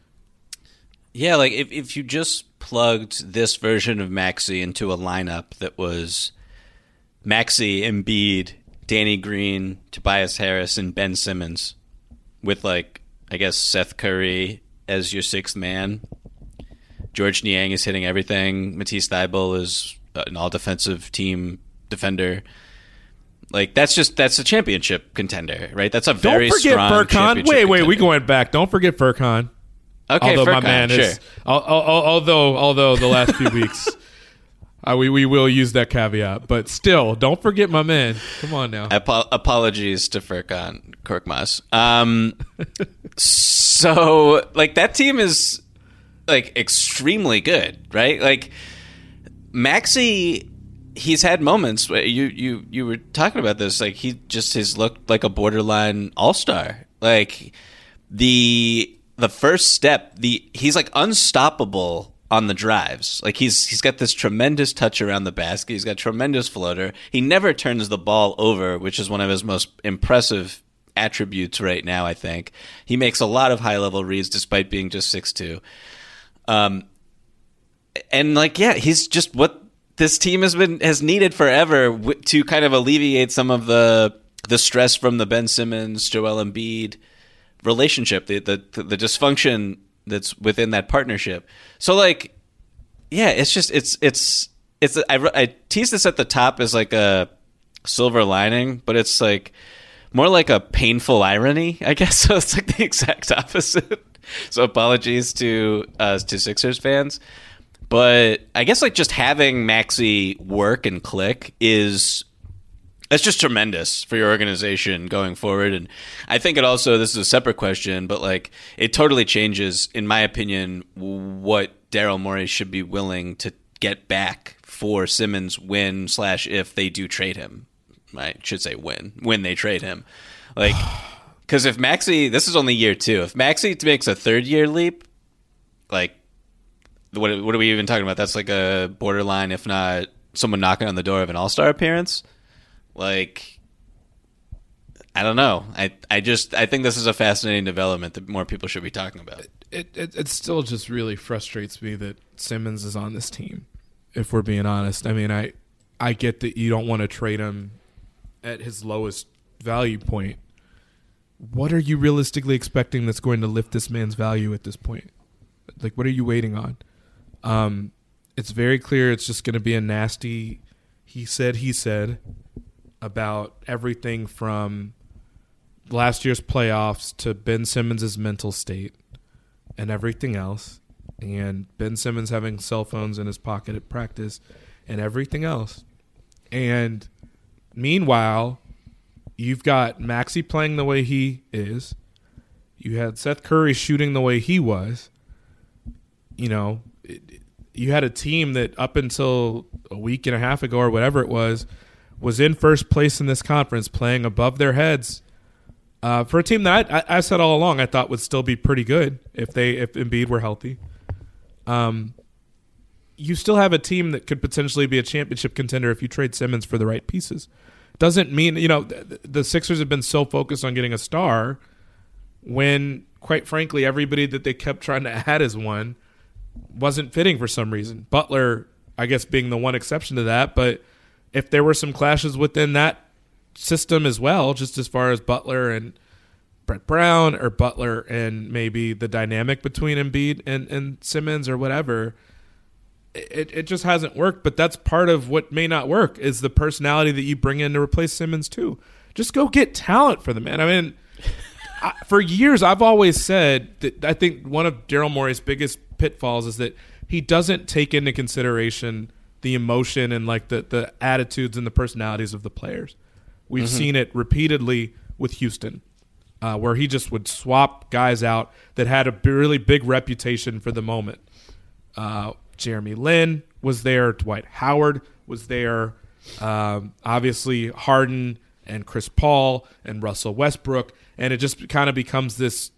Yeah, like if you just plugged this version of Maxey into a lineup that was Maxey, Embiid, Danny Green, Tobias Harris, and Ben Simmons, with, like, I guess Seth Curry as your sixth man. George Niang is hitting everything. Matisse Thybulle is an all-defensive team defender. Like, that's a championship contender, right? That's a very strong Furkan. Wait, we going back. Don't forget Furkan. Okay, although Furkan, my man sure. is, although the last few weeks, we will use that caveat, but still, don't forget my man. Come on now. Apologies to Furkan Korkmaz. So, like, that team is, like, extremely good, right? Like, Maxey he's had moments where you were talking about this, like he just has looked like a borderline all-star. Like the first step, he's like unstoppable on the drives. Like he's got this tremendous touch around the basket. He's got tremendous floater. He never turns the ball over, which is one of his most impressive attributes right now, I think. He makes a lot of high-level reads despite being just 6'2". And like, yeah, he's just what this team has needed forever to kind of alleviate some of the stress from the Ben Simmons, Joel Embiid relationship, the dysfunction that's within that partnership. So like, yeah, it's just I teased this at the top as like a silver lining, but it's like more like a painful irony, I guess. So it's like the exact opposite. So apologies to Sixers fans. But I guess like just having Maxey work and click that's just tremendous for your organization going forward. And I think it also, this is a separate question, but like it totally changes, in my opinion, what Daryl Morey should be willing to get back for Simmons if they do trade him. I should say when they trade him. Like, because if Maxey, this is only year 2. If Maxey makes a 3rd-year leap, like, what are we even talking about? That's like a borderline, if not someone knocking on the door of an all-star appearance. Like, I don't know. I think this is a fascinating development that more people should be talking about. It still just really frustrates me that Simmons is on this team, if we're being honest. I mean, I get that you don't want to trade him at his lowest value point. What are you realistically expecting that's going to lift this man's value at this point? Like, what are you waiting on? It's very clear it's just going to be a nasty he said about everything from last year's playoffs to Ben Simmons' mental state and everything else, and Ben Simmons having cell phones in his pocket at practice and everything else. And meanwhile, you've got Maxey playing the way he is. You had Seth Curry shooting the way he was. You know, you had a team that up until a week and a half ago or whatever it was in first place in this conference, playing above their heads for a team that I said all along I thought would still be pretty good if Embiid were healthy. You still have a team that could potentially be a championship contender if you trade Simmons for the right pieces. Doesn't mean, you know, the Sixers have been so focused on getting a star when, quite frankly, everybody that they kept trying to add as one wasn't fitting for some reason. Butler, I guess, being the one exception to that. But if there were some clashes within that system as well, just as far as Butler and Brett Brown, or Butler and maybe the dynamic between Embiid and Simmons or whatever, it just hasn't worked. But that's part of what may not work, is the personality that you bring in to replace Simmons too. Just go get talent for the man. I mean, for years I've always said that I think one of Daryl Morey's biggest pitfalls is that he doesn't take into consideration the emotion and like the attitudes and the personalities of the players. We've seen it repeatedly with Houston, where he just would swap guys out that had a really big reputation for the moment. Jeremy Lin was there. Dwight Howard was there. Obviously Harden and Chris Paul and Russell Westbrook. And it just kind of becomes this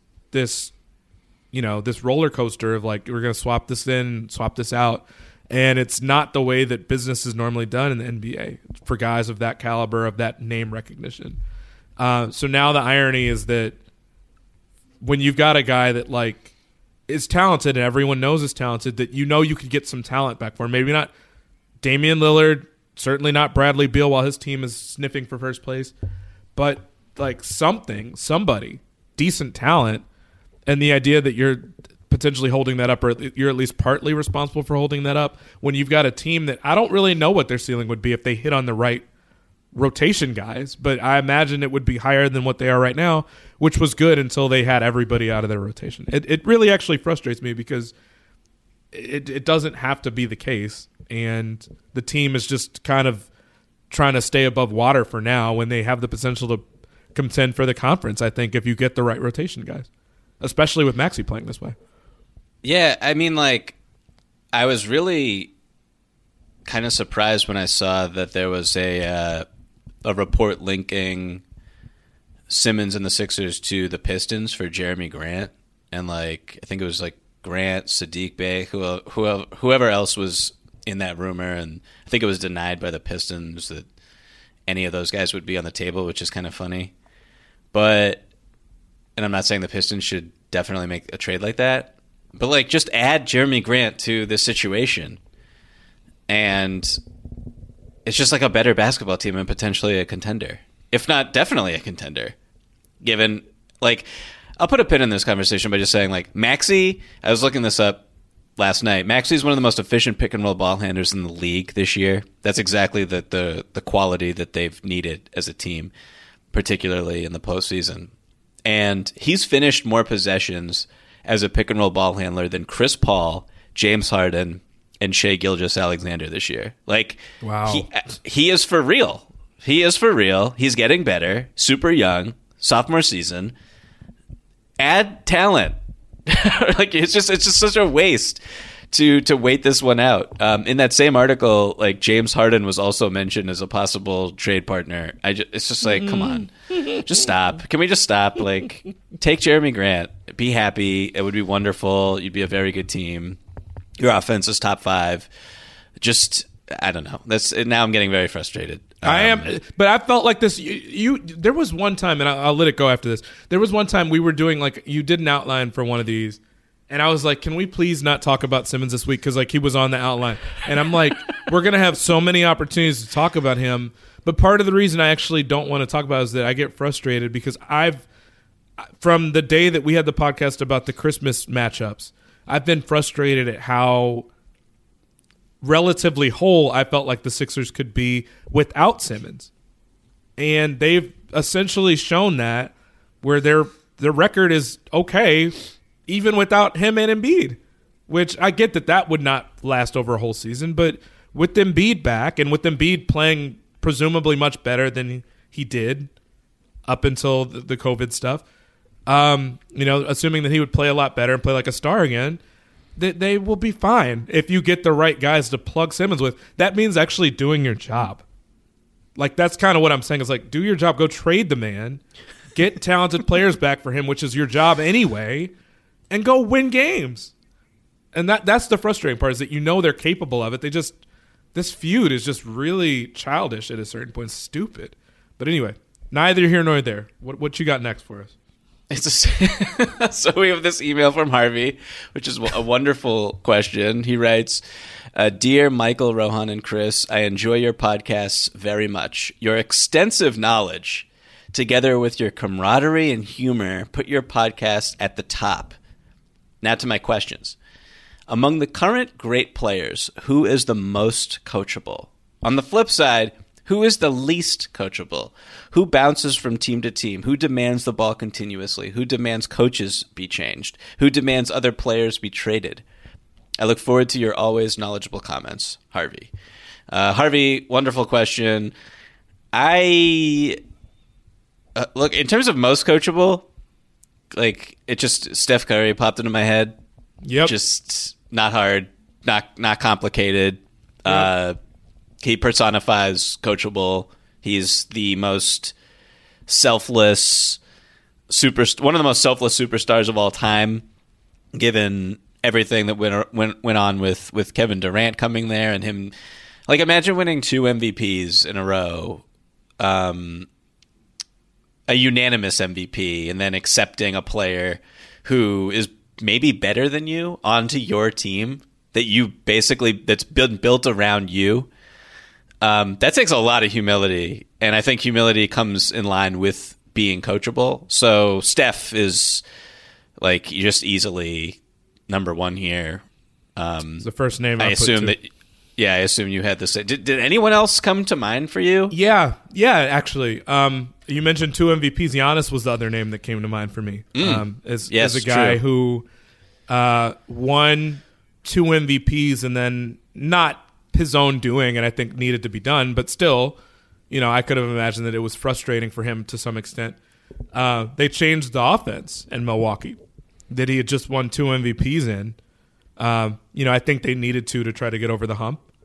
roller coaster of like, we're going to swap this in, swap this out. And it's not the way that business is normally done in the NBA for guys of that caliber, of that name recognition. So now the irony is that when you've got a guy that like is talented and everyone knows is talented, that you know you could get some talent back for him. Maybe not Damian Lillard, certainly not Bradley Beal while his team is sniffing for first place, but like somebody, decent talent, and the idea that you're potentially holding that up, or you're at least partly responsible for holding that up, when you've got a team that I don't really know what their ceiling would be if they hit on the right rotation guys, but I imagine it would be higher than what they are right now, which was good until they had everybody out of their rotation. It really actually frustrates me because it doesn't have to be the case, and the team is just kind of trying to stay above water for now when they have the potential to contend for the conference, I think, if you get the right rotation guys, especially with Maxey playing this way. Yeah, I mean, like, I was really kind of surprised when I saw that there was a report linking Simmons and the Sixers to the Pistons for Jeremy Grant, and like I think it was like Grant, Sadiq Bey, whoever else was in that rumor, and I think it was denied by the Pistons that any of those guys would be on the table, which is kind of funny. But, and I'm not saying the Pistons should definitely make a trade like that, but like just add Jeremy Grant to this situation, and it's just like a better basketball team and potentially a contender, if not definitely a contender. Given, like, I'll put a pin in this conversation by just saying, like, Maxey, I was looking this up last night. Maxey is one of the most efficient pick-and-roll ball handlers in the league this year. That's exactly the quality that they've needed as a team, particularly in the postseason. And he's finished more possessions as a pick-and-roll ball handler than Chris Paul, James Harden, and Shai Gilgeous-Alexander this year. Like, wow. He is for real. He is for real. He's getting better. Super young. Sophomore season. Add talent. Like it's just such a waste to wait this one out. In that same article, like James Harden was also mentioned as a possible trade partner. It's just like, come on, just stop. Can we just stop? Like, take Jeremy Grant. Be happy. It would be wonderful. You'd be a very good team. Your offense is top 5. Just, I don't know. Now I'm getting very frustrated. I am, but I felt like this. There was one time, and I'll let it go after this. There was one time we were doing like you did an outline for one of these, and I was like, "Can we please not talk about Simmons this week?" Because like he was on the outline, and I'm like, "We're gonna have so many opportunities to talk about him." But part of the reason I actually don't want to talk about it is that I get frustrated because from the day that we had the podcast about the Christmas matchups, I've been frustrated at how relatively whole I felt like the Sixers could be without Simmons. And they've essentially shown that where their record is okay even without him and Embiid, which I get that would not last over a whole season, but with Embiid back and with Embiid playing presumably much better than he did up until the COVID stuff, assuming that he would play a lot better and play like a star again, they will be fine if you get the right guys to plug Simmons with. That means actually doing your job. Like, that's kind of what I'm saying is, like, do your job. Go trade the man. Get talented players back for him, which is your job anyway, and go win games. And that's the frustrating part is that they're capable of it. This feud is just really childish at a certain point. Stupid. But anyway, neither here nor there. What you got next for us? So we have this email from Harvey, which is a wonderful question. He writes, Dear Michael, Rohan, and Chris, I enjoy your podcasts very much. Your extensive knowledge, together with your camaraderie and humor, put your podcast at the top. Now to my questions. Among the current great players, who is the most coachable? On the flip side, who is the least coachable? Who bounces from team to team? Who demands the ball continuously? Who demands coaches be changed? Who demands other players be traded? I look forward to your always knowledgeable comments, Harvey. Harvey, wonderful question. Look, in terms of most coachable, like it just Steph Curry popped into my head. Yep. Just not hard, not complicated. Yep. He personifies coachable. He's the most selfless one of the most selfless superstars of all time, given everything that went on with Kevin Durant coming there and him. Like, imagine winning 2 MVPs in a row, a unanimous MVP, and then accepting a player who is maybe better than you onto your team that's been built around you. That takes a lot of humility, and I think humility comes in line with being coachable. So Steph is like just easily number one here. It's the first name I assume that. Yeah, I assume you had this. Did anyone else come to mind for you? Yeah, actually. You mentioned 2 MVPs. Giannis was the other name that came to mind for me. As a guy who won 2 MVPs and then not his own doing, and I think needed to be done, but still, I could have imagined that it was frustrating for him to some extent. They changed the offense in Milwaukee that he had just won 2 MVPs in. I think they needed to try to get over the hump.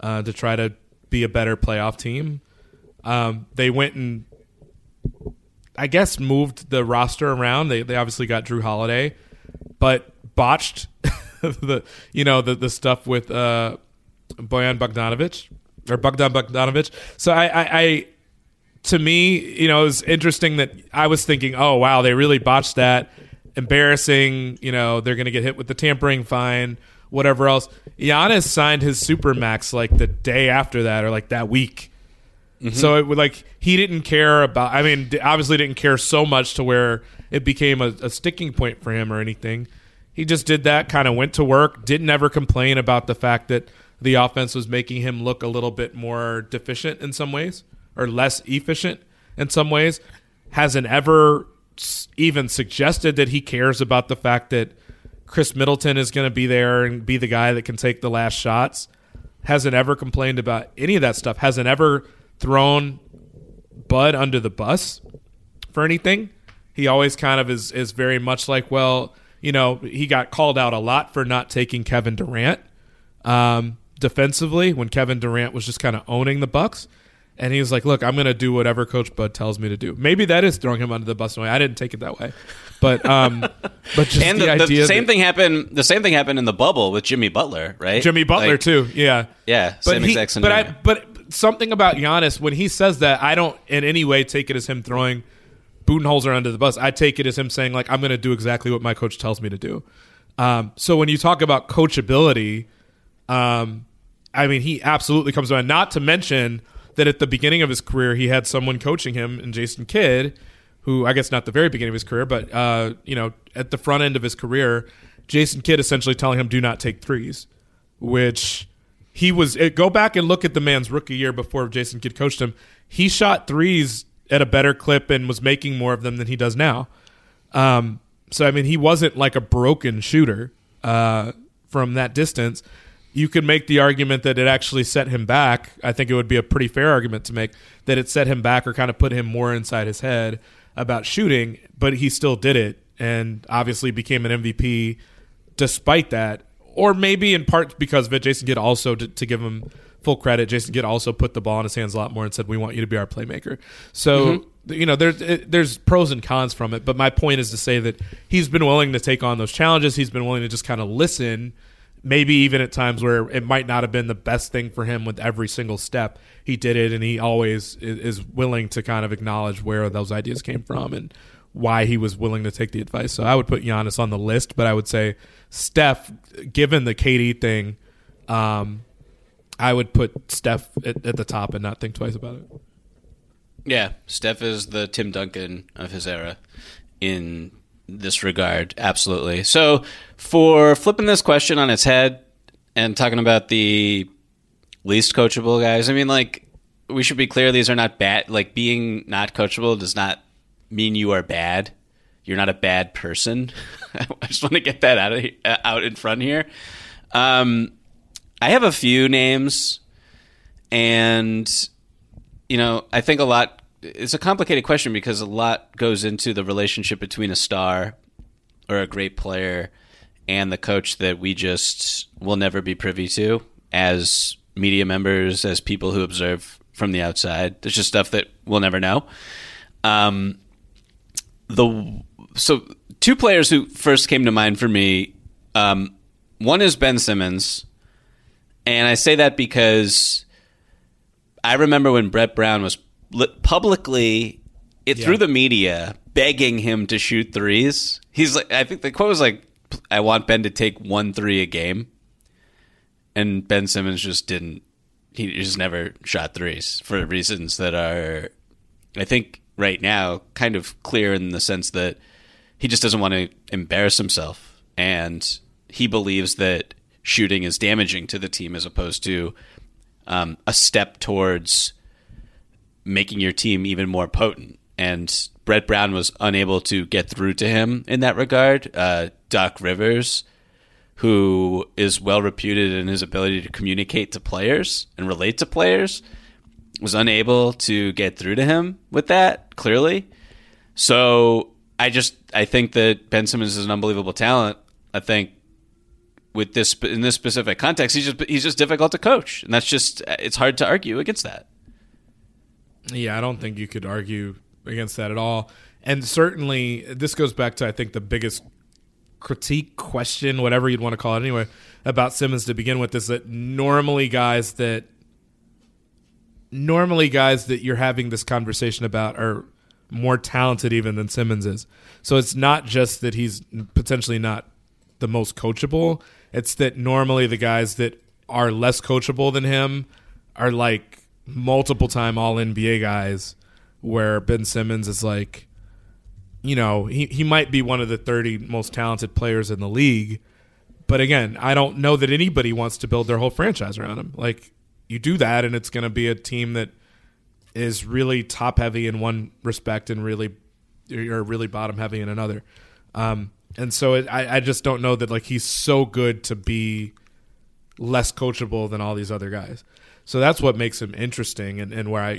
to try to be a better playoff team. They went and, I guess, moved the roster around. They obviously got Drew Holiday, but botched the stuff with Bojan Bogdanovic or Bogdan Bogdanovic. So I to me, it was interesting that I was thinking, oh wow, they really botched that. Embarrassing. They're going to get hit with the tampering fine, whatever else. Giannis signed his Supermax like the day after that, or like that week. Mm-hmm. So it would he didn't care about. I mean, obviously didn't care so much to where it became a sticking point for him or anything. He just did that, kind of went to work, didn't ever complain about the fact that the offense was making him look a little bit more deficient in some ways or less efficient in some ways. Hasn't ever even suggested that he cares about the fact that Chris Middleton is going to be there and be the guy that can take the last shots. Hasn't ever complained about any of that stuff. Hasn't ever thrown Bud under the bus for anything. He always kind of is very much like, well, he got called out a lot for not taking Kevin Durant defensively when Kevin Durant was just kind of owning the Bucks. And he was like, look, I'm going to do whatever Coach Bud tells me to do. Maybe that is throwing him under the bus in a way. I didn't take it that way. But just and the same thing happened. The same thing happened in the bubble with Jimmy Butler, right? Jimmy Butler too. Yeah. Yeah. Same exact scenario. But something about Giannis, when he says that, I don't in any way take it as him throwing Budenholzer under the bus. I take it as him saying, I'm going to do exactly what my coach tells me to do. So when you talk about coachability, he absolutely comes around. Not to mention that at the beginning of his career, he had someone coaching him in Jason Kidd, who I guess not the very beginning of his career, but at the front end of his career, Jason Kidd essentially telling him, do not take threes, which he was. Go back and look at the man's rookie year before Jason Kidd coached him. He shot threes at a better clip and was making more of them than he does now. So he wasn't like a broken shooter from that distance. You could make the argument that it actually set him back. I think it would be a pretty fair argument to make that it set him back or kind of put him more inside his head about shooting, but he still did it and obviously became an MVP despite that. Or maybe in part because of it, Jason Kidd also, to give him full credit, Jason Kidd also put the ball in his hands a lot more and said, we want you to be our playmaker. So, there's pros and cons from it, but my point is to say that he's been willing to take on those challenges. He's been willing to just kind of listen, maybe even at times where it might not have been the best thing for him with every single step. He did it, and he always is willing to kind of acknowledge where those ideas came from and why he was willing to take the advice. So I would put Giannis on the list, but I would say Steph, given the KD thing, I would put Steph at the top and not think twice about it. Yeah, Steph is the Tim Duncan of his era in this regard, absolutely. So for flipping this question on its head and talking about the least coachable guys, we should be clear, these are not bad. Being not coachable does not mean you are bad. You're not a bad person. I just want to get that out in front here. I have a few names, and I think a lot. It's a complicated question because a lot goes into the relationship between a star or a great player and the coach that we just will never be privy to as media members, as people who observe from the outside. There's just stuff that we'll never know. So two players who first came to mind for me, one is Ben Simmons, and I say that because I remember when Brett Brown was publicly, through the media, begging him to shoot threes. He's like, I think the quote was like, I want Ben to take 1 3 a game. And Ben Simmons just didn't. He just never shot threes for reasons that are, I think, right now kind of clear in the sense that he just doesn't want to embarrass himself. And he believes that shooting is damaging to the team as opposed to a step towards making your team even more potent. And Brett Brown was unable to get through to him in that regard. Doc Rivers, who is well reputed in his ability to communicate to players and relate to players, was unable to get through to him with that, clearly. So I think that Ben Simmons is an unbelievable talent. I think with this in this specific context, he's just difficult to coach, and it's hard to argue against that. Yeah, I don't think you could argue against that at all. And certainly, this goes back to, I think, the biggest critique, question, whatever you'd want to call it anyway, about Simmons to begin with, is that normally guys that you're having this conversation about are more talented even than Simmons is. So it's not just that he's potentially not the most coachable. It's that normally the guys that are less coachable than him are like multiple-time All-NBA guys, where Ben Simmons is like, you know, he might be one of the 30 most talented players in the league. But again, I don't know that anybody wants to build their whole franchise around him. Like, you do that, and it's going to be a team that is really top-heavy in one respect and really bottom-heavy in another. And so I just don't know that, like, he's so good to be less coachable than all these other guys. So that's what makes him interesting, and where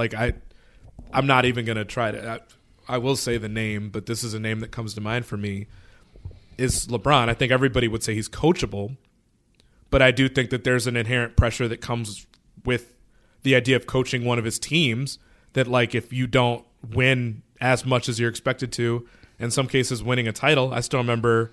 I'm not even going to try to I will say the name, but this is a name that comes to mind for me, is LeBron. I think everybody would say he's coachable, but I do think that there's an inherent pressure that comes with the idea of coaching one of his teams, that, like, if you don't win as much as you're expected to, in some cases winning a title. I still remember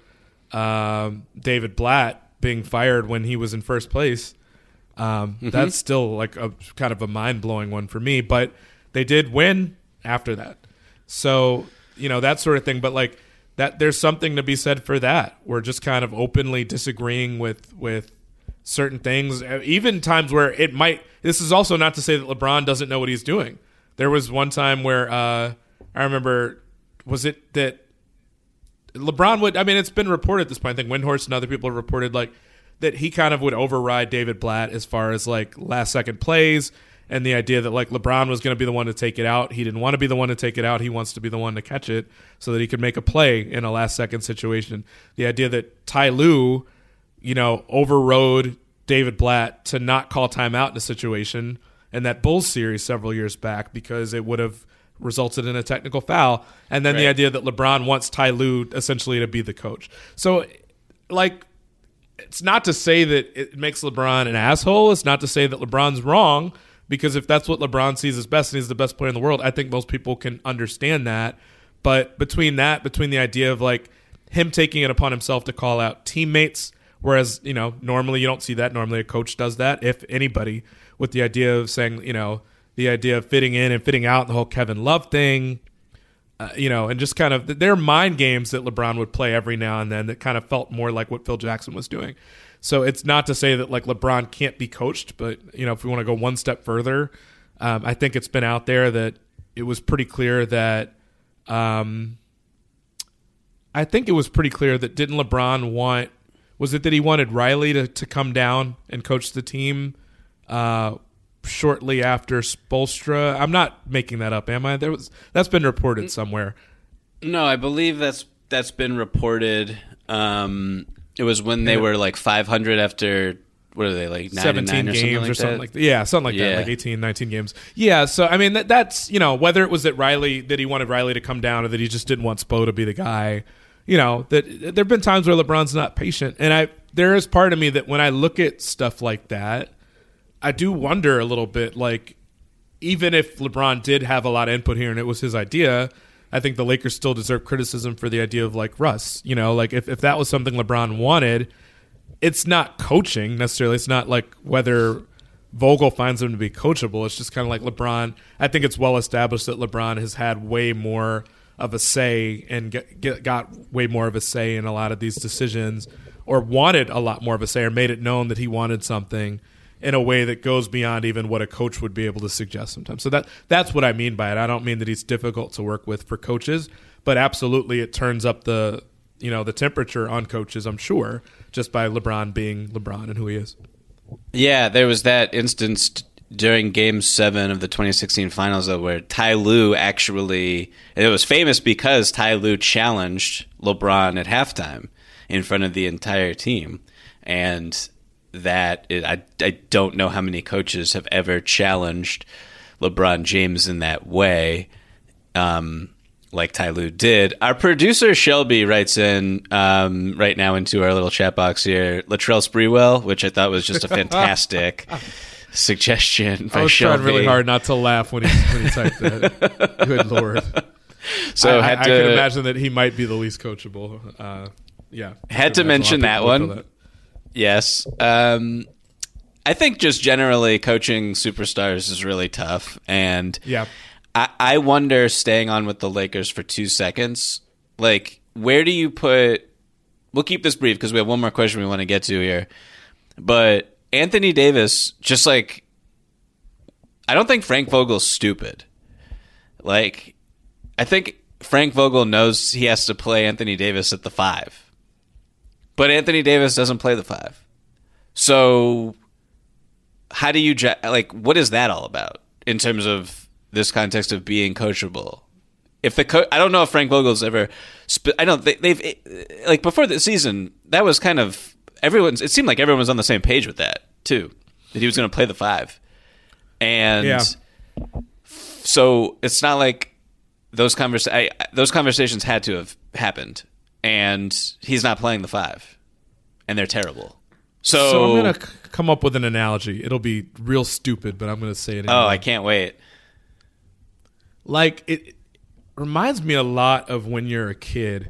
David Blatt being fired when he was in first place. That's still like a kind of a mind-blowing one for me, but they did win after that. So, you know, that sort of thing. But like that, there's something to be said for that. We're just kind of openly disagreeing with certain things, even times where it might. This is also not to say that LeBron doesn't know what he's doing. There was one time where I remember, was it that LeBron would, I mean, it's been reported at this point, I think Windhorst and other people have reported like that he kind of would override David Blatt as far as like last second plays, and the idea that like LeBron was going to be the one to take it out. He didn't want to be the one to take it out. He wants to be the one to catch it so that he could make a play in a last second situation. The idea that Ty Lue, you know, overrode David Blatt to not call timeout in a situation in that Bulls series several years back because it would have resulted in a technical foul. And then the idea that LeBron wants Ty Lue essentially to be the coach. So like, it's not to say that it makes LeBron an asshole. It's not to say that LeBron's wrong, because if that's what LeBron sees as best and he's the best player in the world, I think most people can understand that. But between the idea of like him taking it upon himself to call out teammates, whereas, you know, normally you don't see that. Normally a coach does that, if anybody, with the idea of saying, you know, the idea of fitting in and fitting out, the whole Kevin Love thing, you know, and just kind of, there are mind games that LeBron would play every now and then that kind of felt more like what Phil Jackson was doing. So it's not to say that like LeBron can't be coached, but, you know, if we want to go one step further, I think it's been out there that it was pretty clear that, didn't LeBron want, was it that he wanted Riley to come down and coach the team shortly after Spoelstra? I'm not making that up, am I? That's been reported somewhere. No, I believe that's been reported. It was when they were like 500 after, what are they, like 17 games or something like that? Yeah, something like that, like 18, 19 games. Yeah, so I mean that's, you know, whether it was that he wanted Riley to come down or that he just didn't want Spo to be the guy, you know, that there've been times where LeBron's not patient, and there is part of me that when I look at stuff like that, I do wonder a little bit, like, even if LeBron did have a lot of input here and it was his idea, I think the Lakers still deserve criticism for the idea of like Russ, you know, like if that was something LeBron wanted, it's not coaching necessarily. It's not like whether Vogel finds him to be coachable. It's just kind of like LeBron. I think it's well established that LeBron has had way more of a say and got way more of a say in a lot of these decisions, or wanted a lot more of a say, or made it known that he wanted something in a way that goes beyond even what a coach would be able to suggest sometimes. So that's what I mean by it. I don't mean that he's difficult to work with for coaches, but absolutely it turns up the temperature on coaches, I'm sure, just by LeBron being LeBron and who he is. Yeah, there was that instance during Game 7 of the 2016 Finals, though, where Ty Lue actually, and it was famous because Ty Lue challenged LeBron at halftime in front of the entire team, and I don't know how many coaches have ever challenged LeBron James in that way. like Ty Lue did. Our producer Shelby writes in right now into our little chat box here, Latrell Sprewell, which I thought was just a fantastic suggestion by I was Shelby. trying really hard not to laugh when he typed that. Good Lord. So I can imagine that he might be the least coachable. Had to mention that one. Yes. I think just generally coaching superstars is really tough. And I wonder, staying on with the Lakers for 2 seconds, like, where do you put... We'll keep this brief because we have one more question we want to get to here. But Anthony Davis, just like... I don't think Frank Vogel's stupid. Like, I think Frank Vogel knows he has to play Anthony Davis at the 5. But Anthony Davis doesn't play the 5. So how do you... Like, what is that all about in terms of this context of being coachable? If the I don't know if Frank Vogel's ever... I know they've... Like, before the season, that was kind of... It seemed like everyone was on the same page with that, too. That he was going to play the 5. And so it's not like those conversations had to have happened. And he's not playing the 5. And they're terrible. So I'm going to come up with an analogy. It'll be real stupid, but I'm going to say it anyway. Oh, I can't wait. Like, it reminds me a lot of when you're a kid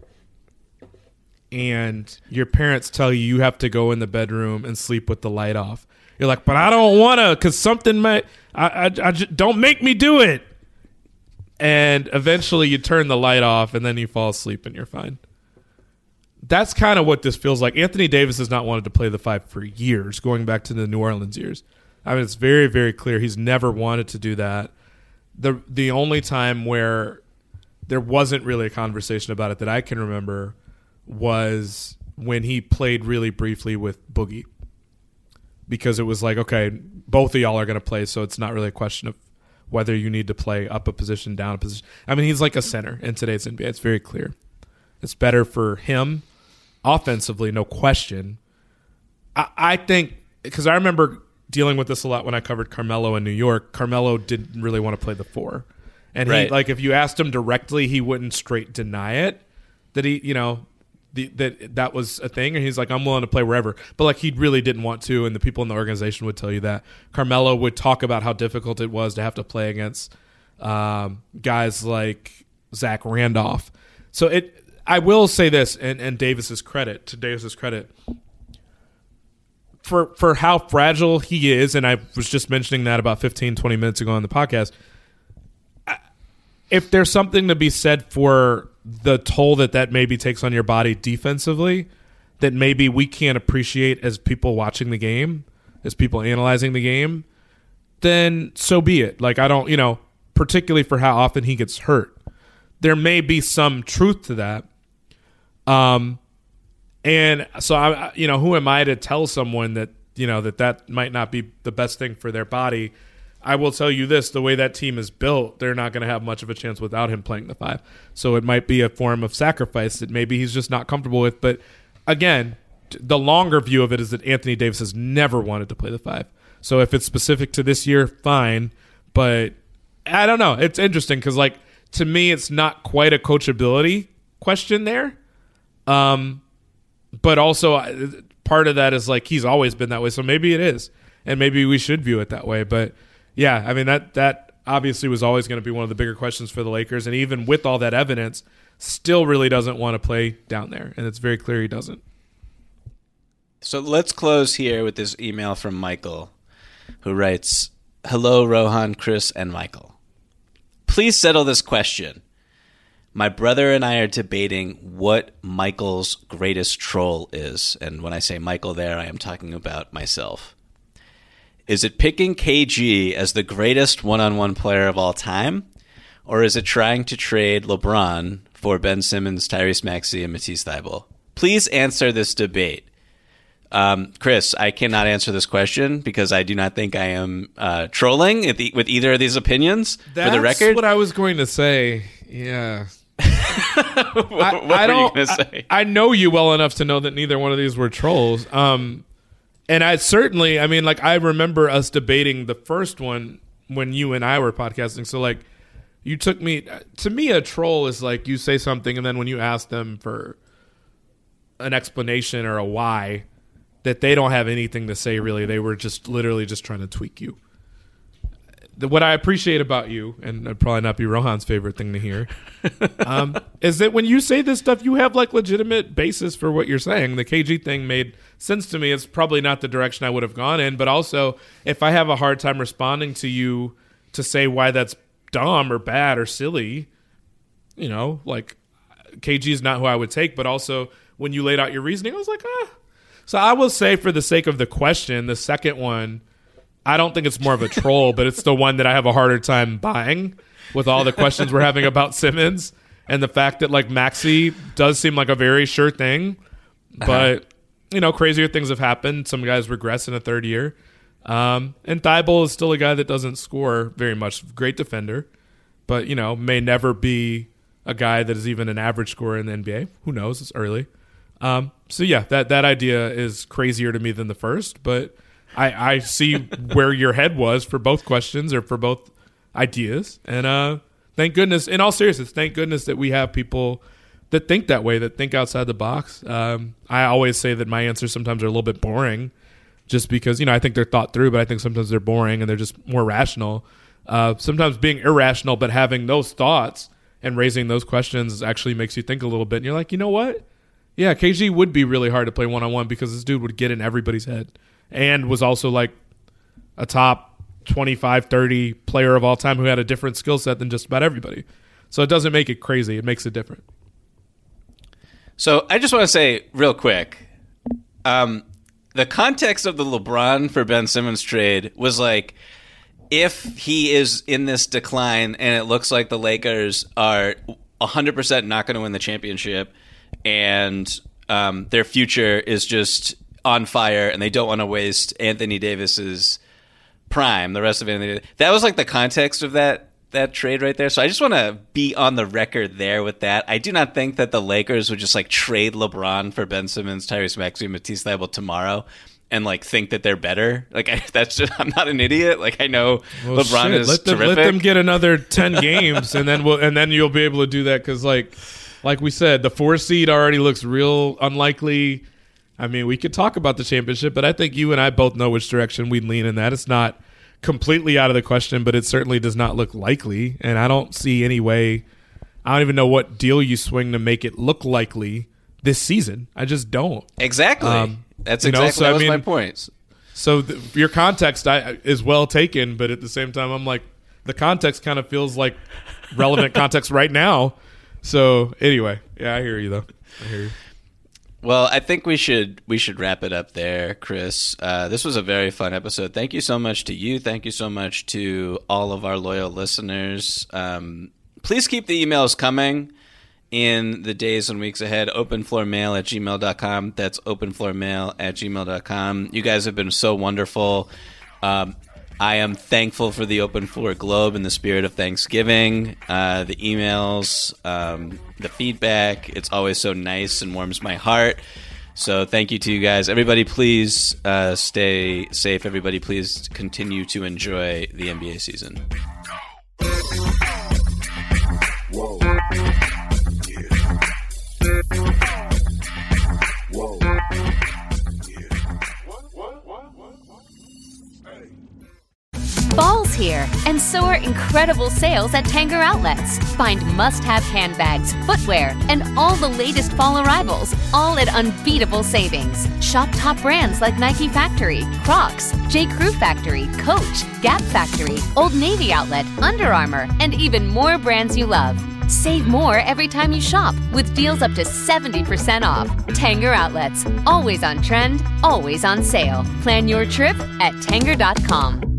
and your parents tell you have to go in the bedroom and sleep with the light off. You're like, but I don't want to because something might... I just, don't make me do it. And eventually you turn the light off and then you fall asleep and you're fine. That's kind of what this feels like. Anthony Davis has not wanted to play the 5 for years, going back to the New Orleans years. I mean, it's very, very clear he's never wanted to do that. The only time where there wasn't really a conversation about it that I can remember was when he played really briefly with Boogie. Because it was like, okay, both of y'all are going to play, so it's not really a question of whether you need to play up a position, down a position. I mean, he's like a center in today's NBA. It's very clear. It's better for him offensively, no question. I think, because I remember dealing with this a lot when I covered Carmelo in New York. Carmelo didn't really want to play the 4. And he, like, if you asked him directly, he wouldn't straight deny it that he, that was a thing. And he's like, I'm willing to play wherever. But, like, he really didn't want to, and the people in the organization would tell you that. Carmelo would talk about how difficult it was to have to play against guys like Zach Randolph. So I will say this, and Davis's credit, for how fragile he is, and I was just mentioning that about 15, 20 minutes ago on the podcast, if there's something to be said for the toll that maybe takes on your body defensively, that maybe we can't appreciate as people watching the game, as people analyzing the game, then so be it. Like, I don't, particularly for how often he gets hurt. There may be some truth to that. And so, who am I to tell someone that, that might not be the best thing for their body? I will tell you this, the way that team is built, they're not going to have much of a chance without him playing the 5. So it might be a form of sacrifice that maybe he's just not comfortable with. But again, the longer view of it is that Anthony Davis has never wanted to play the 5. So if it's specific to this year, fine. But I don't know. It's interesting because, like, to me, it's not quite a coachability question there. But also part of that is like he's always been that way. So maybe it is. And maybe we should view it that way. But yeah, I mean, that obviously was always going to be one of the bigger questions for the Lakers. And even with all that evidence, still really doesn't want to play down there. And it's very clear he doesn't. So let's close here with this email from Michael, who writes, "Hello, Rohan, Chris, and Michael. Please settle this question. My brother and I are debating what Michael's greatest troll is." And when I say Michael there, I am talking about myself. "Is it picking KG as the greatest one-on-one player of all time? Or is it trying to trade LeBron for Ben Simmons, Tyrese Maxey, and Matisse Thybulle? Please answer this debate." Chris, I cannot answer this question because I do not think I am trolling with either of these opinions. That's for the record. That's what I was going to say. Yeah. What were you going to say? I know you well enough to know that neither one of these were trolls. And I certainly, I remember us debating the first one when you and I were podcasting. So, like, You took me to me. A troll is like you say something, and then when you ask them for an explanation or a why, that they don't have anything to say. Really, they were just literally just trying to tweak you. What I appreciate about you, and it'd probably not be Rohan's favorite thing to hear, is that when you say this stuff, you have like legitimate basis for what you're saying. The KG thing made sense to me. It's probably not the direction I would have gone in, but also if I have a hard time responding to you to say why that's dumb or bad or silly, like KG is not who I would take, but also when you laid out your reasoning, I was like, So I will say, for the sake of the question, the second one, I don't think it's more of a troll, but it's the one that I have a harder time buying with all the questions we're having about Simmons and the fact that like Maxey does seem like a very sure thing, but crazier things have happened. Some guys regress in a third year. And Thibault is still a guy that doesn't score very much. Great defender, but, may never be a guy that is even an average scorer in the NBA. Who knows? It's early. So, yeah, that idea is crazier to me than the first, but I see where your head was for both questions or for both ideas. And thank goodness, in all seriousness, thank goodness that we have people that think that way, that think outside the box. I always say that my answers sometimes are a little bit boring, just because, I think they're thought through, but I think sometimes they're boring and they're just more rational. Sometimes being irrational, but having those thoughts and raising those questions actually makes you think a little bit. And you're like, you know what? Yeah, KG would be really hard to play one-on-one because this dude would get in everybody's head and was also like a top 25, 30 player of all time who had a different skill set than just about everybody. So it doesn't make it crazy. It makes it different. So I just want to say real quick, the context of the LeBron for Ben Simmons trade was like, if he is in this decline and it looks like the Lakers are 100% not going to win the championship and their future is just on fire and they don't want to waste Anthony Davis's prime, the rest of Anthony Davis. That was like the context of that trade right there. So I just want to be on the record there with that. I do not think that the Lakers would just like trade LeBron for Ben Simmons, Tyrese Maxey, Matisse Thybulle tomorrow and like think that they're better. Like I'm not an idiot. Like I know LeBron is terrific. Let them get another 10 games and then you'll be able to do that. Cause like we said, the 4 seed already looks real unlikely. I mean, we could talk about the championship, but I think you and I both know which direction we'd lean in that. It's not completely out of the question, but it certainly does not look likely. And I don't see any way. I don't even know what deal you swing to make it look likely this season. I just don't. Exactly. That's exactly my point. So your context is well taken, but at the same time, I'm like, the context kind of feels like relevant context right now. So anyway, yeah, I hear you though. I hear you. Well, I think we should wrap it up there, Chris. This was a very fun episode. Thank you so much to you. Thank you so much to all of our loyal listeners. Please keep the emails coming in the days and weeks ahead. openfloormail@gmail.com. That's openfloormail@gmail.com. You guys have been so wonderful. I am thankful for the Open Floor Globe in the spirit of Thanksgiving. The emails, the feedback, it's always so nice and warms my heart. So thank you to you guys. Everybody, please stay safe. Everybody, please continue to enjoy the NBA season. Whoa. Whoa. Fall's here, and so are incredible sales at Tanger Outlets. Find must-have handbags, footwear, and all the latest fall arrivals, all at unbeatable savings. Shop top brands like Nike Factory, Crocs, J. Crew Factory, Coach, Gap Factory, Old Navy Outlet, Under Armour, and even more brands you love. Save more every time you shop with deals up to 70% off. Tanger Outlets, always on trend, always on sale. Plan your trip at Tanger.com.